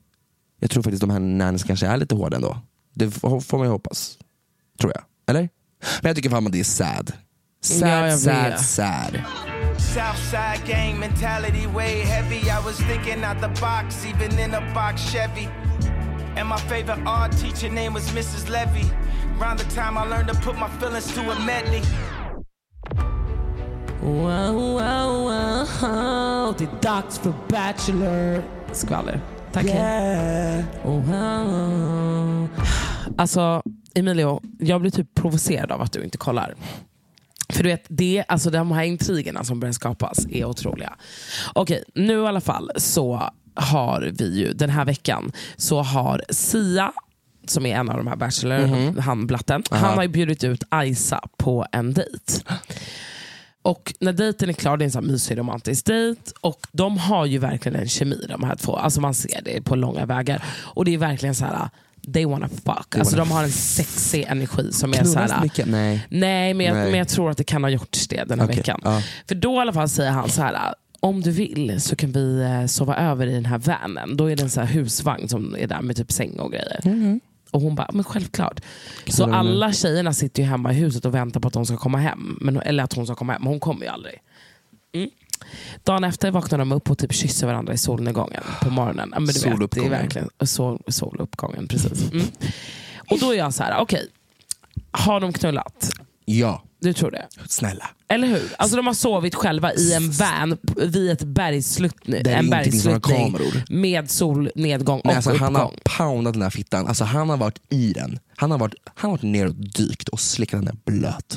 jag tror faktiskt de här nannies kanske är lite hårda ändå. Det får man ju hoppas, tror jag, eller? Men jag tycker fan att det är sad. Sad, ja, sad, sad. Southside gang mentality way heavy. I was thinking out the box, even in a box Chevy. And my favorite art teacher name was Missus Levy. Around the time I learned to put my feelings to a medley. Wow, wow, wow. oh, det är dags för Bachelor. Skvaller. Tack. Yeah. Oh, oh. Alltså, Emilio, jag blir typ provocerad av att du inte kollar. För du vet, det, alltså de här intrigerna som börjar skapas är otroliga. Okej, nu i alla fall så har vi ju den här veckan så har Sia, som är en av de här Bachelor, mm-hmm. han blatten, Aha. han har ju bjudit ut Aisa på en dejt. Och när dejten är klar, det är en sån här mysig romantisk dejt, och de har ju verkligen en kemi, de här två. Alltså man ser det på långa vägar. Och det är verkligen så här: they wanna fuck. They alltså wanna de har en sexig energi som är så här. Mycket? Nej, nej, men jag, Nej. men jag tror att det kan ha gjorts det den här okay. veckan. Uh. För då i alla fall säger han så här: om du vill så kan vi sova över i den här vanen. Då är det en så här husvagn som är där med typ säng och grejer. Mm-hmm. Och hon bara, men självklart. Så mm. alla tjejerna sitter ju hemma i huset och väntar på att de ska komma hem. Men, eller att hon ska komma hem, men hon kommer ju aldrig. Mm. Dagen efter vaknar de upp och typ kysser varandra i solnedgången på morgonen. Men du vet, det är verkligen sol, soluppgången, precis. Mm. Och då är jag så här, okej. Okay, har de knullat? Ja. Du tror det? Snälla. Eller hur? Alltså de har sovit själva i en van vid ett bergssluttning, en bergssluttning med solnedgång och Nej, alltså, uppgång. Han har poundat den här fittan. Alltså han har varit i den. Han har varit, han har varit ner och dykt och slickat den blöt.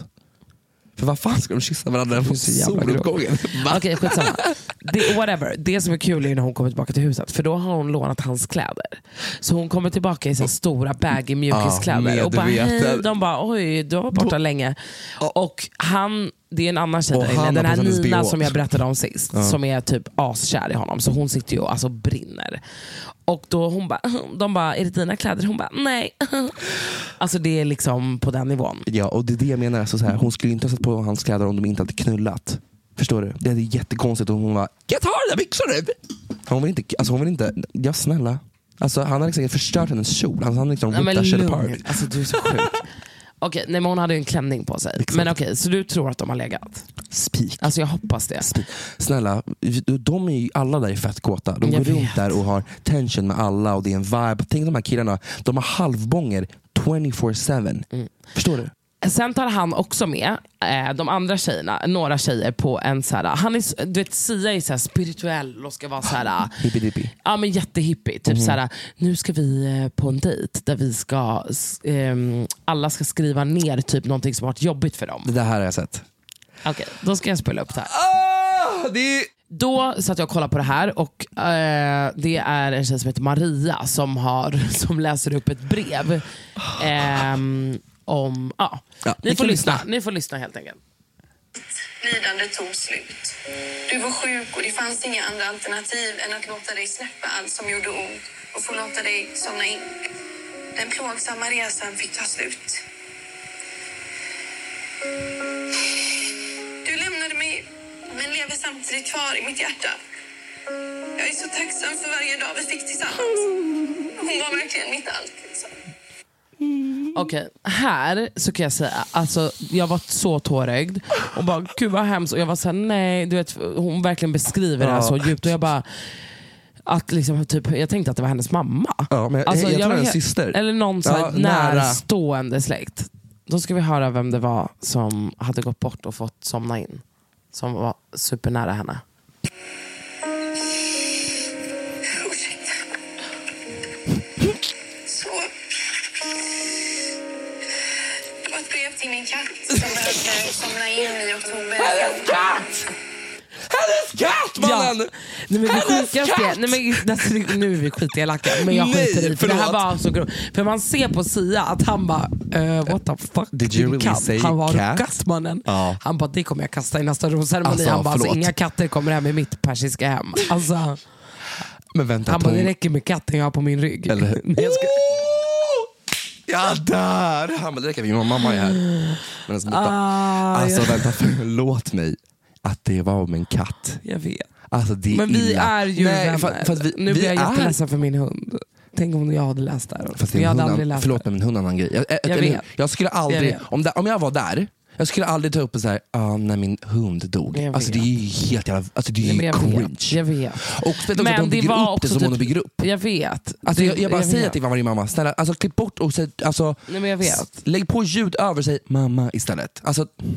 För vad fan ska de kyssa varandra på soluppgången? Okej, okay, skitsamma. Det, whatever. Det som är kul är när hon kommer tillbaka till huset. För då har hon lånat hans kläder. Så hon kommer tillbaka i så stora baggy mjukiskläder. Ah, och bara, hej, de bara, oj, du var borta länge. Och han, det är en annan tjej där inne. Den här Nina som jag berättade om sist. Ah. Som är typ askär i honom. Så hon sitter ju och alltså brinner. Och då hon bara, de bara, är det dina kläder? Hon bara, nej. Alltså det är liksom på den nivån. Ja, och det är det jag menar. Alltså så här, hon skulle inte ha satt på hans kläder om de inte hade knullat. Förstår du? Det är jättekonstigt. Och hon var, jag tar det, byxor nu. Hon vill inte, alltså hon vill inte, ja snälla. Alltså han har liksom förstört hennes kjol. Han har liksom ja, alltså du är så sjuk. Okej, nej, men hon hade ju en klänning på sig. Exakt. Men okej, så du tror att de har legat? Spik. Alltså jag hoppas det. Spik. Snälla, de är ju alla där i fett kåta. De jag går vet. runt där och har tension med alla och det är en vibe. Tänk de här killarna, de har halvbånger twenty-four seven. Mm. Förstår du? Sen tar han också med eh, de andra tjejerna, några tjejer på en så här, han är, du vet, Sia är så här spirituell och ska vara så här, hippie-dippie. Ja men jättehippie, typ mm. så här, nu ska vi eh, på en dejt där vi ska eh, alla ska skriva ner typ någonting som har varit jobbigt för dem. Det här har jag sett. Okej, okay, då ska jag spela upp det här. Oh, det är... Då satt jag och kollade på det här och eh, det är en tjej som heter Maria som, har, som läser upp ett brev eh, om, ja, ja ni, får lyssna. ni får lyssna helt enkelt. Lidande tog slut. Du var sjuk och det fanns inga andra alternativ än att låta dig släppa allt som gjorde ont och få låta dig somna in. Den plågsamma resan fick ta slut. Du lämnade mig men lever samtidigt kvar i mitt hjärta. Jag är så tacksam för varje dag vi fick tillsammans. Hon var verkligen mitt allt liksom. Okej, okay. Här så kan jag säga, alltså jag var så tårögd och bara, gud vad hemskt, och jag var så här, nej, du vet, hon verkligen beskriver det här så djupt och jag bara, att liksom, typ, jag tänkte att det var hennes mamma. Ja, men jag, alltså, jag, jag, jag tror var, hennes syster. Eller någon så här ja, närstående släkt. Då ska vi höra vem det var som hade gått bort och fått somna in. Som var supernära henne. Min katt som behövde somna in i oktober. Hennes katt! Hennes katt, mannen! Ja. Nej, men hennes katt! Nej, men, alltså, nu är vi skitelaka, men jag skiter i. För det här var så grovt. För man ser på Sia att han bara, uh, what the fuck? Did you really katt? say han var cat? Kattmannen. Ja. Han bara, det kommer jag kasta i nästa rosceremoni. Alltså, han bara, alltså, inga katter kommer hem i mitt persiska hem. Alltså, men vänta, han bara, det räcker med katten jag har på min rygg. Eller nej, jag ska... Ja, där! Han bara, det kan vi, min mamma är här. Men alltså, ah, alltså ja. Vänta, förlåt mig att det var med en katt. Jag vet. Alltså, det är men vi illa. är ju Nej, vänner. för, för att vi, nu blir jag är... jätteledsen för min hund. Tänk om jag hade läst där. Fast jag hade aldrig läst förlåt, men min hund har en annan grej. Jag, jag, jag, vet. jag skulle aldrig, jag om, det, om jag var där, jag skulle aldrig ta upp och säga ah, när min hund dog. Alltså det är ju helt jävla, alltså det är ju cringe. Vet, jag vet. Och men att de bygger det upp det som typ, hon bygger upp. Jag vet. Alltså jag, jag bara jag säger vet. till varje mamma, snälla, alltså klipp bort och säg, alltså, nej, men jag vet. lägg på ljud över och säg mamma istället. Alltså, mm,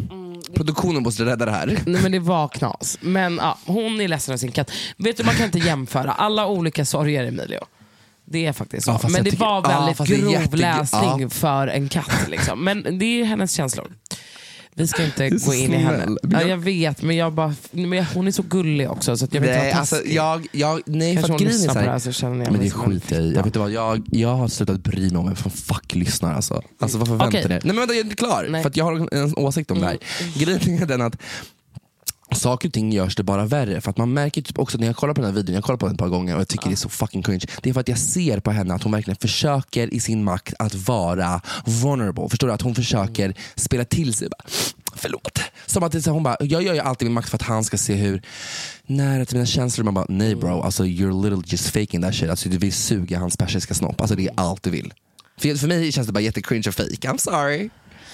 Produktionen måste rädda det här. Nej, men det var knas. Men ja, hon är ledsen av sin katt. Vet du, man kan inte jämföra alla olika sorger, Emilio. Det är faktiskt så. Ja, men det tycker, var väldigt ja, grov jätte, läsning ja. för en katt. Liksom. Men det är hennes känslor. Vi ska inte gå in i henne. Ja, jag vet, men, jag bara, men hon är så gullig också. Så att jag vet nej, inte alltså, jag, jag, nej, kanske för att hon grejen är lyssnar så på det här, här så känner jag men det mig är som skit i. Jag vet inte vad, jag, jag har slutat bry mig om vem som fuck lyssnar. Alltså, alltså varför väntar Okej. det? Nej men vänta, jag är inte klar. Nej. För att jag har en åsikt om det här. Grejen är den att saker och ting görs det bara värre. För att man märker typ också när jag kollar på den här videon, jag kollar på den ett par gånger och jag tycker Ja. det är så fucking cringe. Det är för att jag ser på henne att hon verkligen försöker i sin makt att vara vulnerable. Förstår du? Att hon försöker spela till sig. Bara, förlåt. Som att det är så här, hon bara, jag gör ju alltid min makt för att han ska se hur nära till mina känslor. Man bara, nej bro, alltså you're little just faking that shit. Alltså du vill suga hans persiska snopp. Alltså det är allt du vill. För, för mig känns det bara jättecringe och fake. I'm sorry.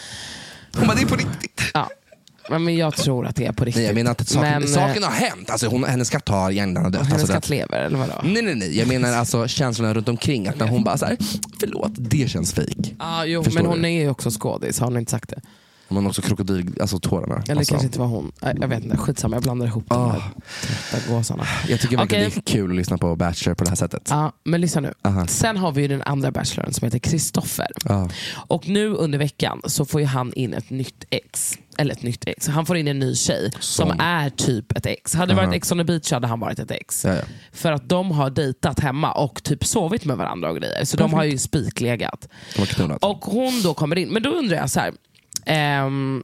Hon bara, det är på riktigt. Ja. Men jag tror att det är på riktigt. Nej, jag menar att saken, men, saken har hänt. Alltså, hon, hennes katt har hjärnan dött. hennes Alltså, katt lever, eller vadå? nej, nej, nej. Jag menar alltså känslorna runt omkring. Att när hon bara så här, förlåt, det känns fake. Ah, jo, Förstår men hon du? är ju också skådis, har hon inte sagt det? Men också krokodil, alltså tårarna. Eller alltså. kanske inte var hon. Jag vet inte, skitsamma, jag blandar ihop de Ah. här trötta gåsarna. Jag tycker verkligen Okej. det är kul att lyssna på Bachelor på det här sättet. Ja, men lyssna nu. Aha. Sen har vi ju den andra bacheloren som heter Kristoffer. Ah. Och nu under veckan så får ju han in ett nytt ex. Eller ett nytt ex. Han får in en ny tjej som, Som. är typ ett ex. Hade det Aha. varit Ex on the beach hade han varit ett ex. Ja, ja. För att de har dejtat hemma och typ sovit med varandra och grejer. Så de har ju spiklegat. De har knullat. Och hon då kommer in. Men då undrar jag så här. ehm,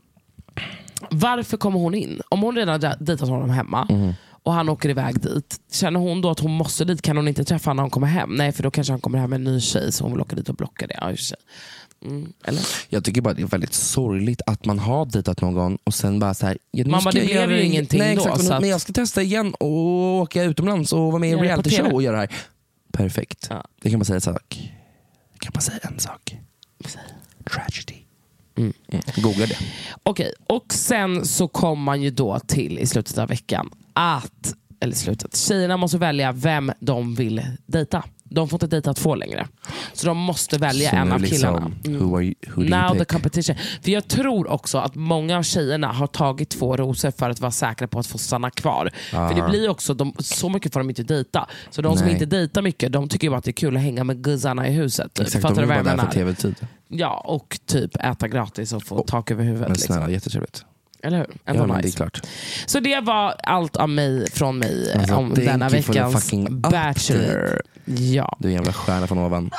varför kommer hon in? Om hon redan har dejtat honom hemma Mm. och han åker iväg dit, känner hon då att hon måste dit? Kan hon inte träffa honom när hon kommer hem? Nej, för då kanske han kommer hem med en ny tjej så hon vill åka dit och blocka det. Ja, i och för sig. Mm, eller? Jag tycker bara det är väldigt sorgligt att man har dejtat någon och sen bara så här, ja, nu Man ska bara, det jag blev göra ju det- ingenting nej, då, exakt, så att- men jag ska testa igen och åka utomlands och vara med i en Göra det på reality T V. show och göra det här. Perfekt. Ja. Det kan man säga en sak. Jag kan bara säga en sak. Tragedy. Mm. Mm. Googla det. Okej, och sen så kommer man ju då till i slutet av veckan att, eller slutet, tjejerna måste välja vem de vill dejta. De får inte dejta två längre. Så de måste välja Så en nu av liksom, killarna. who are you, who do Now you the pick? competition. För jag tror också att många av tjejerna har tagit två rosor för att vara säkra på att få stanna kvar. För det blir också, de, så mycket får de inte dejta. Så de som Nej. inte dejtar mycket, de tycker ju bara att det är kul att hänga med guzzarna i huset. Typ. Exakt, Fattar de du är vad bara jag där för menar? tv-tid. Ja, och typ äta gratis och få Oh, tak över huvudet. Men snälla, Liksom. jättetrevligt. Eller hur? Ändå Ja, men nice. det är klart. Så det var allt av mig från mig Alltså, om thank denna you for the veckans fucking Bachelor. Ja. Du är en jävla stjärna från ovan.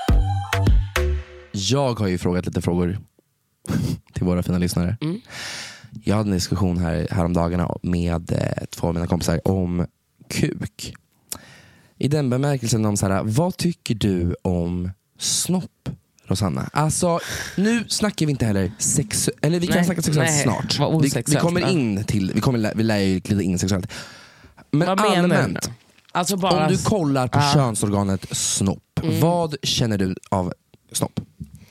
Jag har ju frågat lite frågor till våra fina lyssnare. Mm. Jag hade en diskussion här, häromdagarna med eh, två av mina kompisar om kuk. I den bemärkelsen om så här, vad tycker du om snopp, Rosanna? Alltså, nu snackar vi inte heller sex, eller vi kan Nej, snacka sexuellt nej, snart. vad Vi, vi osexuellt, kommer men- in till, vi, kommer, lä- vi lär ju glida in sexuellt. Men Vad menar du nu? allmänt, Alltså bara... om du kollar på Ja. könsorganet snopp, Mm. vad känner du av snopp?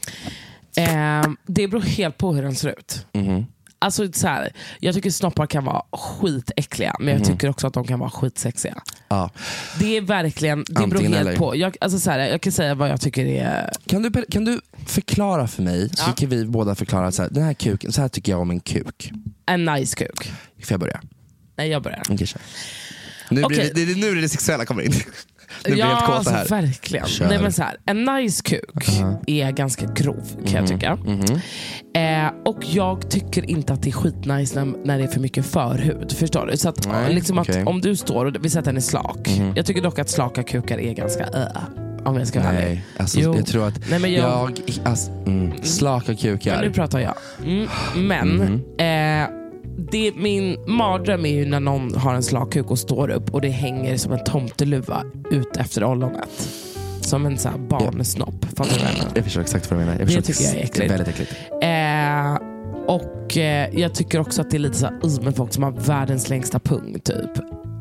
Eh, det beror helt på hur den ser ut. Mhm. Alltså, så här, jag tycker snoppar kan vara skitäckliga, men jag Mhm. tycker också att de kan vara skitsexiga. Ja. Det är verkligen, det beror Antingen helt eller. på. Jag, alltså, så här, jag kan säga vad jag tycker är... Kan du, kan du förklara för mig, så Ja. kan vi båda förklara, så här, den här kuken, så här tycker jag om en kuk. En nice kuk. Får jag börja? Nej, jag börjar. Okay, kör. Nu, Okej. blir det, det, nu är det det sexuella kommer in. Nu blir Ja, jag helt kåt alltså, här. verkligen. Kör. Nej, men så här, en nice kuk Uh-huh. är ganska grov, kan jag tycka. Mhm. Eh, och jag tycker inte att det är skitnice när, när det är för mycket förhud. Förstår du? Så att, Nej, liksom okej. att om du står och vi säger att den är slak. Mhm. Jag tycker dock att slaka kukar är ganska äh, om jag ska vara ärlig. Nej, alltså, Jo. jag tror att Nej, men jag- jag, alltså, mm, slaka kukar. Men nu pratar jag. Mm, men Mhm. eh, det, min mardröm är ju när någon har en slak kuk och står upp och det hänger som en tomteluva ut efter ollonet. Som en sån här barnsnopp. Fattar du vad jag menar? Jag förstår exakt vad du menar. Jag Det förstår tycker jag är ex- äckligt. Väldigt äckligt. Eh, och eh, jag tycker också att det är lite så här uh, med folk som har världens längsta pung typ.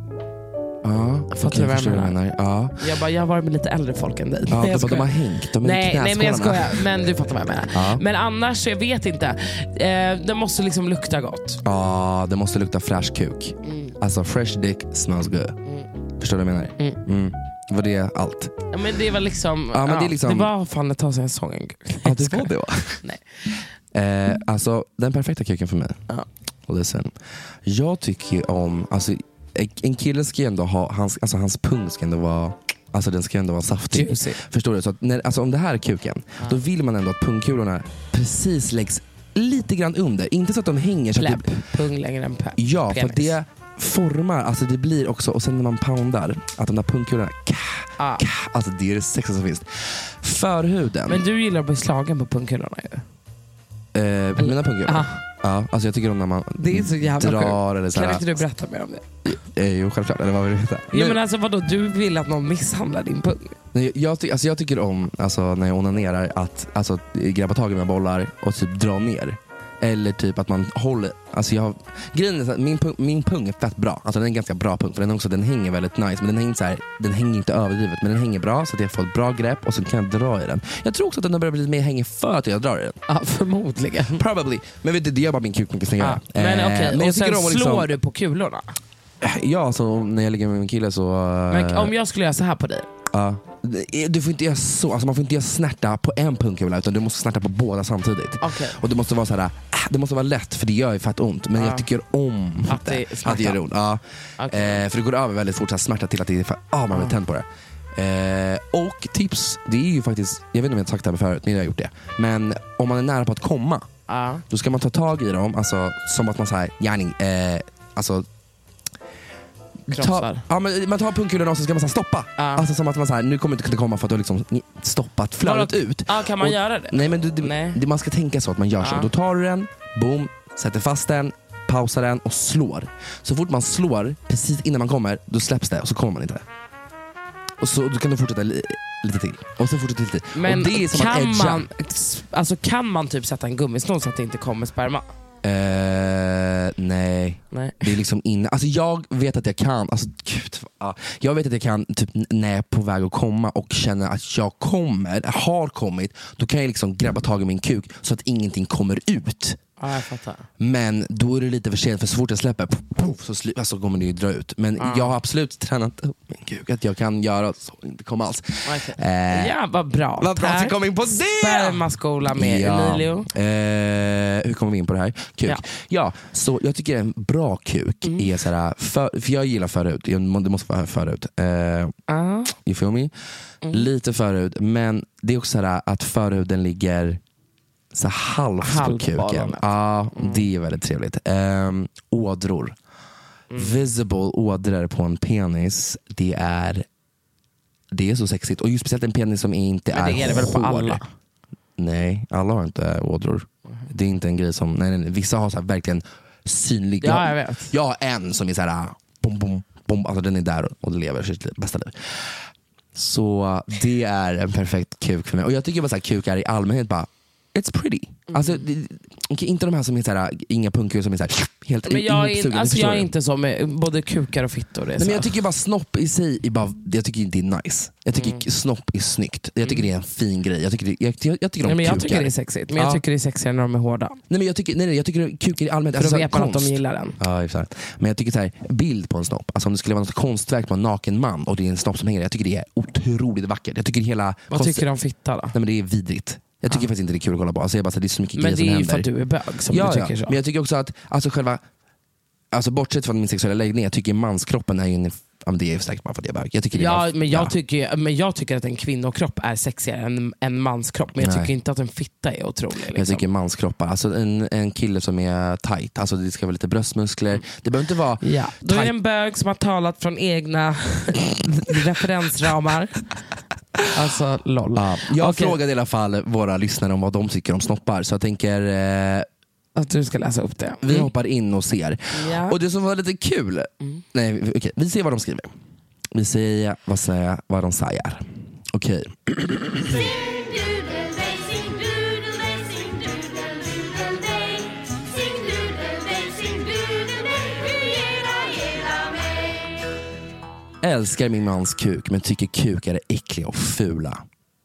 Ja, Fattar okej, du vad jag förstår vad menar? Ja. Jag, bara, jag har varit med lite äldre folk än dig. Ja, Nej, de, jag de skojar. har hängt, de är i Nej, nej men jag knäskålarna. skojar. Men du fattar vad jag menar. Ja. Men annars, jag vet inte. Eh, det måste liksom lukta gott. Ja, det måste lukta fräsch kuk. Mm. Alltså fresh dick smells good. Förstår du vad jag menar? Mm. Mm. Var det allt? Ja, men det var liksom, Ja, men det är liksom- det var fan ett tag sedan jag såg en kuk. Ja, det var det va? Nej. Eh, alltså den perfekta kuken för mig. Ja. Listen. Jag tycker ju om, alltså en kille ska ju ändå ha, hans, alltså hans pung ska ändå vara, alltså den ska ändå vara saftig. Juicy. Förstår du? Så att när, alltså om det här är kuken, ja. då vill man ändå att pungkulorna precis läggs lite grann under. Inte så att de hänger så Pläpp, att det, pung längre än pe- ja, penis. för det formar, alltså det blir också, och sen när man poundar, att de där pungkulorna, kah, ah. kah, alltså det är det sexigaste som finns. Förhuden. Men du gillar att bli slagen på pungkulorna ju. Eh, på mina pungkulor? Ah. Ja, alltså jag tycker om när man det är så jävla drar eller så här. Kan inte du berätta mer om det? Eh, jo, självklart. Eller vad vill du veta? Jo, men alltså vadå, du vill att någon misshandlar din pung? Nej, jag, ty- alltså jag tycker om, alltså, när jag onanerar, att alltså, grabba tag i mina bollar och typ dra ner. Eller typ att man håller, alltså jag har, grejen är så att min pung, min pung är fett bra. Alltså den är en ganska bra pung, för den, också, den hänger väldigt nice. Men den hänger, så här, den hänger inte överdrivet, men den hänger bra så att jag får ett bra grepp och så kan jag dra i den. Jag tror också att den har börjat bli mer hängig för att jag drar i den. Ja, förmodligen. Probably. Men vet du, det gör bara min kuk mycket snyggare. Ja, men okej, okay. eh, och sen om, slår liksom, du på kulorna? Ja, så när jag ligger med min kille så... Men om jag skulle göra så här på dig? Ja. Du får inte göra så, alltså man får inte göra snärta på en pungkula, utan du måste snärta på båda samtidigt. Okay. Och det måste vara så här, det måste vara lätt, för det gör ju fett ont. Men ja. jag tycker om att det, att det gör ont. Ja. Okay. Eh, för det går över väldigt fort, så här, smärta till att det är för, ah, man blir tänd på det. Eh, och tips, det är ju faktiskt, jag vet inte om jag har sagt det här förut, men jag har gjort det. Men om man är nära på att komma, ja. då ska man ta tag i dem, alltså som att man säger, gärning, eh, alltså Ta, ja, men man tar pungkulorna och så ska man så här stoppa. Ja. Alltså som att man så här, nu kommer du inte kunna komma för att du har liksom stoppat flödet ut. Ja, kan man och, göra det? Nej, men du, du, nej. Det, man ska tänka så att man gör så. Ja. Då tar du den, boom, sätter fast den, pausar den och slår. Så fort man slår, precis innan man kommer, då släpps det och så kommer man inte. Och så då kan du fortsätta li, lite till. Och så fortsätter lite till. Men och det är som kan, att man, alltså, kan man typ sätta en gummisnodd så att det inte kommer sperma? Uh, nej. nej, det är liksom inne. Alltså jag vet att jag kan, alltså gud, uh, jag vet att jag kan typ när jag är på väg att komma och känner att jag kommer, har kommit, då kan jag liksom grabba tag i min kuk så att ingenting kommer ut. Ja, jag fattar. Men då är det lite för sent, för så fort jag släpper puff, puff, så sl- alltså kommer det ju dra ut. Men ja. jag har absolut tränat upp min kuk att jag kan göra så det inte kommer alls. Okay. Eh, ja, vad bra. Vad bra att vi kom in på det! Spermaskola med ja. Emilio. Eh, hur kommer vi in på det här? Kuk. Ja, ja så jag tycker en bra kuk mm. är såhär, för, för jag gillar förut, det måste vara förut. Eh, uh. You feel me? Mm. Lite förut, men det är också såhär att förhuden ligger så halvt på kuken. Ja, mm. det är väldigt trevligt. Um, ådror. Mm. Visible ådror på en penis, det är det är så sexigt. Och just speciellt en penis som inte men det är är det väl på alla? Nej, alla har inte ådror. Mm. Det är inte en grej som, nej, nej, nej. Vissa har så här verkligen synliga. Ja, jag vet. Jag har en som är så här bom, bom, bom, alltså den är där och det lever sitt bästa liv. Så det är en perfekt kuk för mig. Och jag tycker bara så här, kukar i allmänhet bara it's pretty. Mm. Alltså, det, inte de här som är såhär, inga punkter som är såhär helt men jag, är, alltså jag är det. inte så med både kukar och fittor. Nej, men jag tycker bara snopp i sig är bara, jag tycker det är nice. Jag tycker mm. snopp är snyggt. Jag tycker mm. det är en fin grej. Jag tycker, det, jag, jag, jag tycker om nej, men jag kukar. tycker det är sexigt. Men ja. jag tycker det är sexigare när de är hårda. Nej, men jag tycker, nej, nej, jag tycker kukar i allmänhet. För alltså, då vet man konst. att de gillar den. Ja, exakt. Men jag tycker så här, bild på en snopp, alltså om det skulle vara något konstverk på en naken man och det är en snopp som hänger, jag tycker det är otroligt vackert. Jag tycker hela vad konst... tycker du om fitta då? Nej, men det är vidrigt. Jag tycker ja. faktiskt inte det är kul att kolla på. Alltså jag bara, så det är så mycket men grejer som händer. Men det är ju för att du är bög som ja, du tycker ja. så. Men jag tycker också att alltså själva, alltså bortsett från min sexuella läggning, jag tycker manskroppen är ju en, ja, det är ju säkert bara för att jag är bög. Jag tycker ja, det var, men, jag ja. tycker, men jag tycker att en kvinnokropp är sexigare än en manskropp. Men jag Nej. tycker inte att en fitta är otrolig. Liksom. Jag tycker manskroppar, alltså en, en kille som är tight, alltså det ska vara lite bröstmuskler. Det behöver inte vara ja. Då är tight. det en bög som har talat från egna referensramar. Alltså lol. Ja, jag okay. frågade i alla fall våra lyssnare om vad de tycker om snoppar. Så jag tänker eh, att du ska läsa upp det. Vi mm. hoppar in och ser. Ja. Och det som var lite kul, mm. nej, okay, vi ser vad de skriver. Vi ser vad, säger, vad de säger. Okej. Okay. Älskar min mans kuk men tycker kukar är äckliga och fula.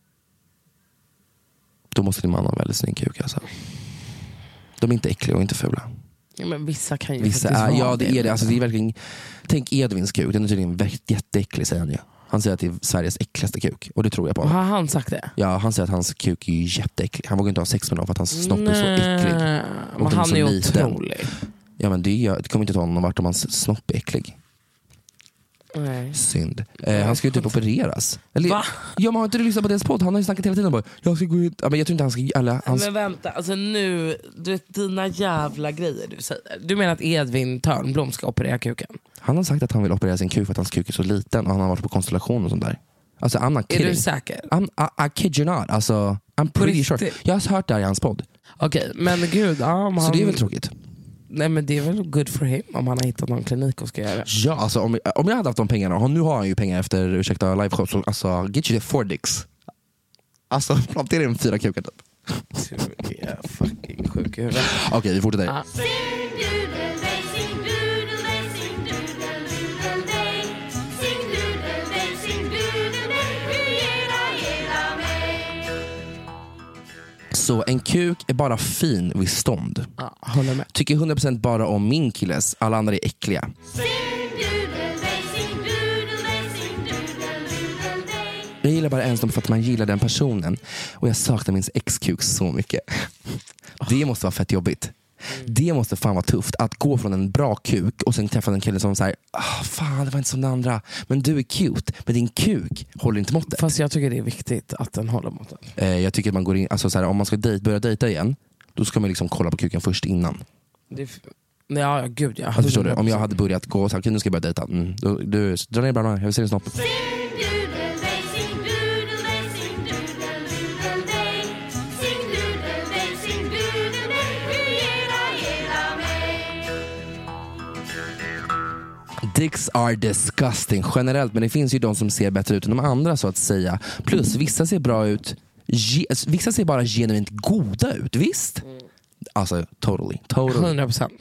Då måste din man ha väldigt snygg kuk alltså. De är inte äckliga och inte fula. Ja, men vissa kan ju vissa är, ja det är det. Alltså, det är verkligen, tänk Edvins kuk, den är tydligen jätteäcklig säger han ju. Han säger att det är Sveriges äckligaste kuk. Och det tror jag på. Har han sagt det? Ja, han säger att hans kuk är jätteäcklig. Han vågar inte ha sex med dem för att hans snopp är så äcklig. Men han är, är otrolig. Ja men det, det kommer inte ta honom vart om hans snopp är äcklig. Nej. Synd. Eh, han ska ju typ opereras. Eller, Va? Ja, man har inte lyssnat på deras podd. Han har ju snackat hela tiden bara, jag ska gå ut. Ja, men jag tror inte han ska, eller, han... Men vänta, alltså nu, du vet dina jävla grejer du säger. Du menar att Edvin Törnblom ska operera kuken? Han har sagt att han vill operera sin kuk för att hans kuk är så liten och han har varit på konstellation och sånt där. Alltså I'm not kidding. Är du säker? I'm, I, I kid you not. Alltså, I'm pretty sure. Jag har hört det här i hans podd. Okej, okay, men gud. Ja, om så han... det är väl tråkigt. Nej men det är väl good for him om han har hittat någon klinik och ska göra det. Ja, alltså om, om jag hade haft de pengarna, och nu har han ju pengar efter ursäkta liveshow, så alltså get you the four dicks. Alltså plantera in fyra kukar typ. Du är fucking sjuk i huvudet. Okej, okay, vi fortsätter. Ah. Så en kuk är bara fin vid stånd. Ja, håller med. Tycker hundra procent bara om min killes, alla andra är äckliga. Jag gillar bara ensam för att man gillar den personen. Och jag saknar min ex-kuk så mycket. Det måste vara fett jobbigt. Det måste fan vara tufft att gå från en bra kuk och sen träffa en kille som säger ah, fan det var inte som den andra, men du är cute, men din kuk håller inte måttet. Fast jag tycker det är viktigt att den håller måttet. eh, Jag tycker att man går in, alltså så här, om man ska dejt, börja dejta igen, då ska man liksom kolla på kuken först innan. Det är f- ja, gud ja. Alltså, förstår du, om jag hade börjat gå och sagt nu ska jag börja dejta, mm, då, du, dra ner brallorna, jag vill se din snopp. Dicks are disgusting generellt, men det finns ju de som ser bättre ut än de andra så att säga. Plus vissa ser bra ut, ge, vissa ser bara genuint goda ut, visst? Mm. Alltså totally, totally. hundra procent.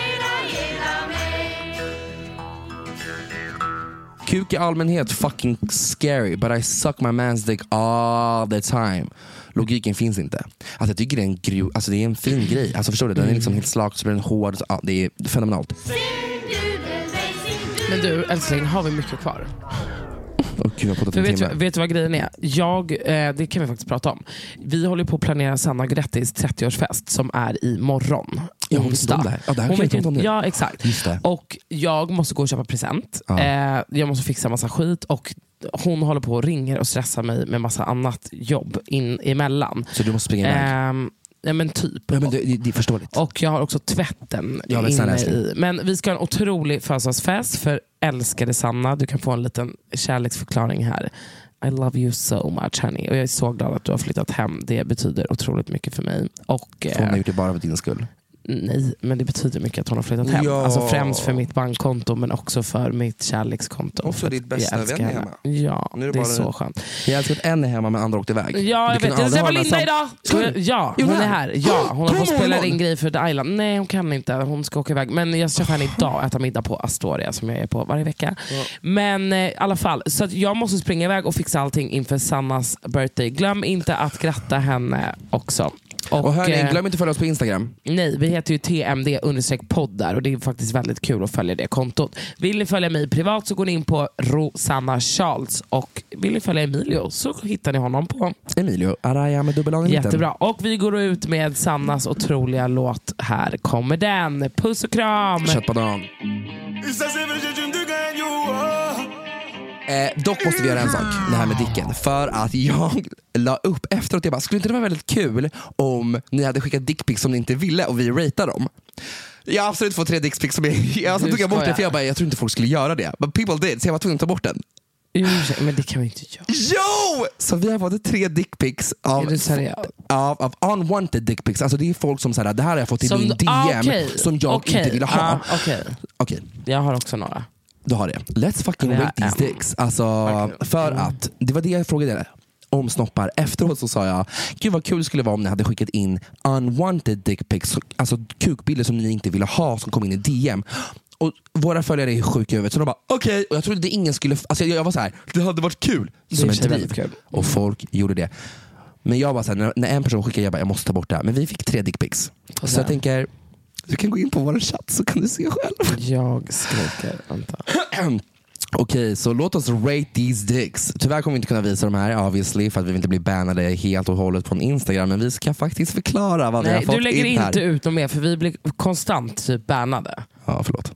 Kuk i allmänhet fucking scary, but I suck my man's dick all the time. Logiken finns inte. Alltså jag tycker det är en gru, alltså det är en fin grej. Alltså förstår du, den är liksom helt slak så blir den hård, ja, det är fenomenalt. Men du älskling, har vi mycket kvar? Oh, Gud, jag För vet, vet du vad grejen är? Jag, eh, det kan vi faktiskt prata om. Vi håller på att planera Sanna Grettis trettioårsfest som är i morgon. Ja, hon vet om det här. Ja, det här hon vet om det. Ja, exakt. Och jag måste gå och köpa present. Ja. Eh, jag måste fixa massa skit och hon håller på och ringer och stressar mig med massa annat jobb in emellan. Så du måste springa iväg? Eh, Ja men typ. Ja, men det, det är förståeligt. Och jag har också tvätten ja, inne i. Men vi ska ha en otrolig födelsedagsfest för älskade Sanna. Du kan få en liten kärleksförklaring här. I love you so much honey. Och jag är så glad att du har flyttat hem. Det betyder otroligt mycket för mig. Och, så hon har gjort det bara för din skull? Nej, men det betyder mycket att hon har flyttat hem. Ja. Alltså främst för mitt bankkonto men också för mitt kärlekskonto. Och för ditt bästa vän är hemma. Ja, är det, det är så skönt. Jag älskar att en är hemma men andra åkte iväg. Ja, jag vet. Jag träffar Linda idag. Ja, hon är här. Ja, hon har fått spela in grej för The Island. Nej, hon kan inte. Hon ska åka iväg. Men jag träffar henne idag och äta middag på Astoria som jag är på varje vecka. Ja. Men eh, i alla fall, så att jag måste springa iväg och fixa allting inför Sannas birthday. Glöm inte att gratta henne också. Och, och hörni, glöm inte att följa oss på Instagram. Nej, vi heter ju T M D understreck podd där och det är faktiskt väldigt kul att följa det kontot. Vill ni följa mig privat så går ni in på Rosanna Charles och vill ni följa Emilio så hittar ni honom på Emilio Araya med dubbel. Jättebra. Och vi går ut med Sannas otroliga låt. Här kommer den. Puss och kram. Kött på dagen. Eh, dock måste vi göra en sak, det här med dicken. För att jag la upp efteråt, jag bara, skulle inte det vara väldigt kul om ni hade skickat dickpics som ni inte ville och vi ratear dem? Jag har absolut fått tre dickpics som jag, jag så tog jag bort det för jag bara, jag tror inte folk skulle göra det. But people did, så jag var tvungen att ta bort den. Men det kan vi inte göra. Jo! Så vi har fått tre dickpics av, av, av unwanted dickpics. Alltså det är folk som säger det här har jag fått i som, min D M ah, okay. som jag okay. inte ville ha. Ah, okay. Okay. Jag har också några. Du har det. Let's fucking rate these dicks. Alltså, för att, det var det jag frågade om snoppar. Efteråt så sa jag, gud vad kul det skulle vara om ni hade skickat in unwanted dick pics, alltså kukbilder som ni inte ville ha som kom in i D M. Och våra följare är sjuka i huvudet. Så de bara, okej. Okay. Och jag trodde det ingen skulle, alltså jag, jag var så här, det hade varit kul. Som en driv. Och folk gjorde det. Men jag var så här, när, när en person skickade, jag bara, jag måste ta bort det här. Men vi fick tre dick pics. Så, så jag tänker, du kan gå in på vår chatt så kan du se själv. Jag skriker, vänta. Okej, så låt oss rate these dicks. Tyvärr kommer vi inte kunna visa de här obviously, för att vi vill inte bli bannade helt och hållet från Instagram. Men vi ska faktiskt förklara vad Nej, vi har fått in här. Du lägger inte ut dem mer, för vi blir konstant typ bannade. Ja, förlåt.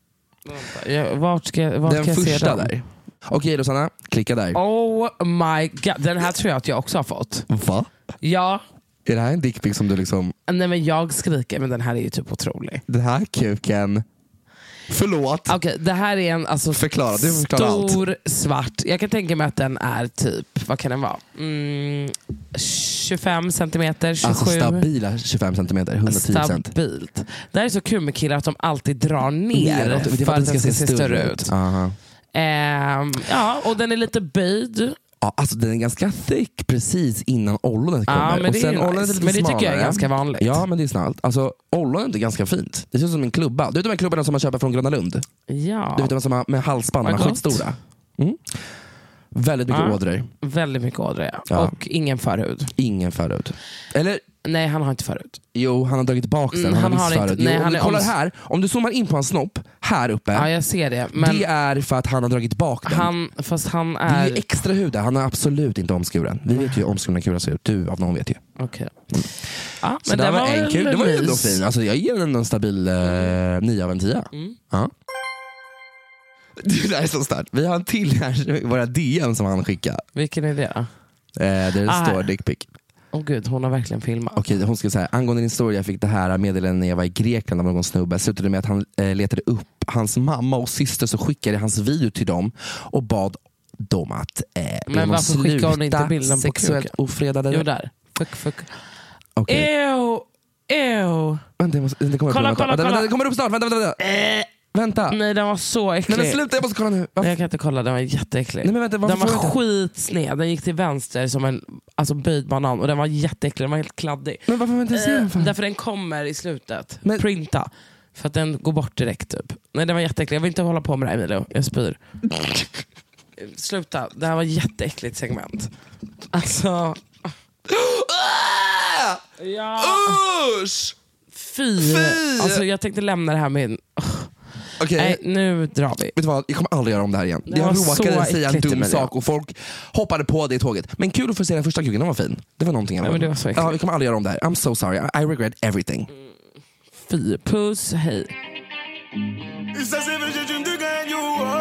Jag, vart ska, vart Den ska jag se första dem? där. Okej Rosanna, klicka där. Oh my god, den här tror jag att jag också har fått. Va? Ja. Är det här en dickpic som du liksom... Nej men jag skriker, men den här är ju typ otrolig. Den här kuken... Förlåt. Okej, okay, det här är en alltså, förklara, du förklara stor allt. svart. Jag kan tänka mig att den är typ, vad kan den vara? Mm, tjugofem centimeter, tjugosju. Alltså stabila tjugofem centimeter, hundratio procent. Stabilt. Det här är så kul med killar att de alltid drar ner Neråt, för, för att den ska se större ut. ut. Uh-huh. Ehm, ja, och den är lite böjd. Ja, alltså den är ganska thick precis innan ollonet kommer. Ja, men det, och sen är nice. är lite men det tycker jag är smalare. ganska vanligt. Ja, men det är snällt. Alltså, ollonet är ganska fint. Det ser ut som en klubba. Du vet de här klubbarna som man köper från Gröna Lund? Ja. Du vet de som har med halsband, de är skitstora. Mm. Väldigt mycket ja. ådror. Väldigt mycket ådror, ja. Ja. Och ingen förhud. Ingen förhud. Eller... Nej, han har inte förhud. Jo, han har dragit tillbaka den. Mm, han, han har har förut. inte, Jo, nej, om han du är kollar oms- här, om du zoomar in på hans snopp, här uppe. Ja, jag ser det. Men det är för att han har dragit bak den. han, fast han är... Det är ju extra hud där, han är absolut inte omskuren. Vi vet ju hur omskurna kurar ser ut, du av någon vet ju. Okej. Mm. Ja, så men det det var var en kul, det var ju ändå mys. fin. Alltså, jag ger den en stabil eh, nio av en tia. Mm. Ja. Det där är så starkt. Vi har en till här, våra D M som han skickar. Vilken är det då? Eh, där det Ah. står dickpic. Åh oh, gud, hon har verkligen filmat. Okej, hon ska säga, angående din story, jag fick det här meddelandet när jag var i Grekland av någon snubbe. Slutade med att han eh, letade upp hans mamma och syster, så skickade hans video till dem och bad dem att eh, Men varför skickar hon inte bilden på sexuellt kuken? ofredade. Jo, där. Fuck, fuck. Okay. Ew, ew. Vänta, jag måste, det kommer Kolla, upp, kolla, vänta, kolla. vänta, det kommer upp snart, vänta, vänta, vänta. Eh. Vänta. Nej, den var så äcklig. Nej men sluta, jag måste kolla nu. Varför? Jag kan inte kolla, den var jätteäcklig. Nej, men vänta, den var får jag inte? skitsned, den gick till vänster som en alltså, böjd banan och den var jätteäcklig, den var helt kladdig. Men varför får jag inte se den för? Därför den kommer i slutet. Men- Printa. För att den går bort direkt typ. Nej, den var jätteäcklig, jag vill inte hålla på med det här, Emilio. Jag spyr. Sluta, det här var ett jätteäckligt segment. Alltså... Ja. Usch! Fy! Fy! Alltså, jag tänkte lämna det här med... Oh. Okej. Nej, nu drar vi. Vet du vad, jag kommer aldrig göra om det här igen. Det Jag var så råkade säga en äckligt, dum Emilia. sak och folk hoppade på det tåget. Men kul att få se den första kuken, den var fin. Det var någonting. Nej, men det var så äckligt. Ja, vi kommer aldrig göra om det här. I'm so sorry, I, I regret everything. Fy, puss, hej. Et ça c'est vrai, j'ai dû me gagner.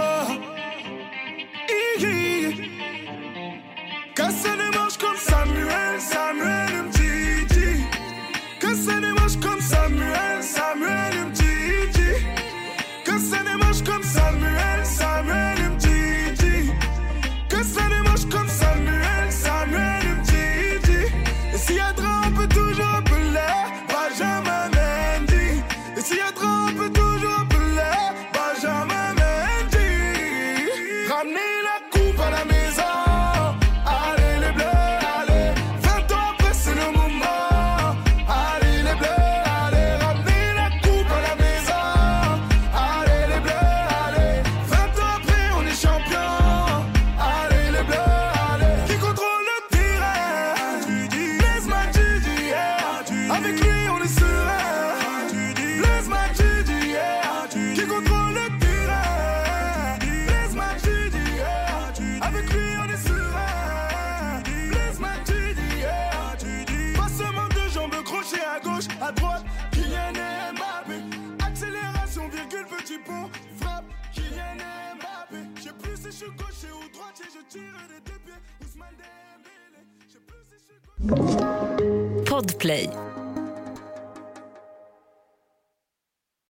Casse les manches comme Samuel, Samuel M G G. Casse les manches comme Samuel, Samuel M G G. Casse les manches comme Samuel, Samuel M G G. Casse les manches comme Samuel, Samuel M G G. Et s'il y a drap, on peut toujours appeler Benjamin Mendy. Et s'il y a drap, on peut toujours appeler Benjamin Mendy. Ramenez la coupe à la maison. Allez les bleus, allez. vingt ans après c'est le moment. Allez les bleus, allez. Ramenez la coupe à la maison. Allez les bleus, allez. vingt ans après on est champion. Allez les bleus, allez. Qui contrôle le terrain? Blaise Matuidi, yeah. Avec lui on est serein. Blaise Matuidi, yeah. Qui contrôle le terrain? Blaise Matuidi, yeah. Avec lui on est serein. Blaise Matuidi, yeah. Passement de jambes, crochet à gauche, à droite. Kylian Mbappé. Accélération, virgule, petit pont. Frappe, Kylian Mbappé. Je sais plus si je suis gaucher ou droitier. Je tire des deux pieds. Ousmane Dembélé. Je sais plus si je suis gaucher. Podplay.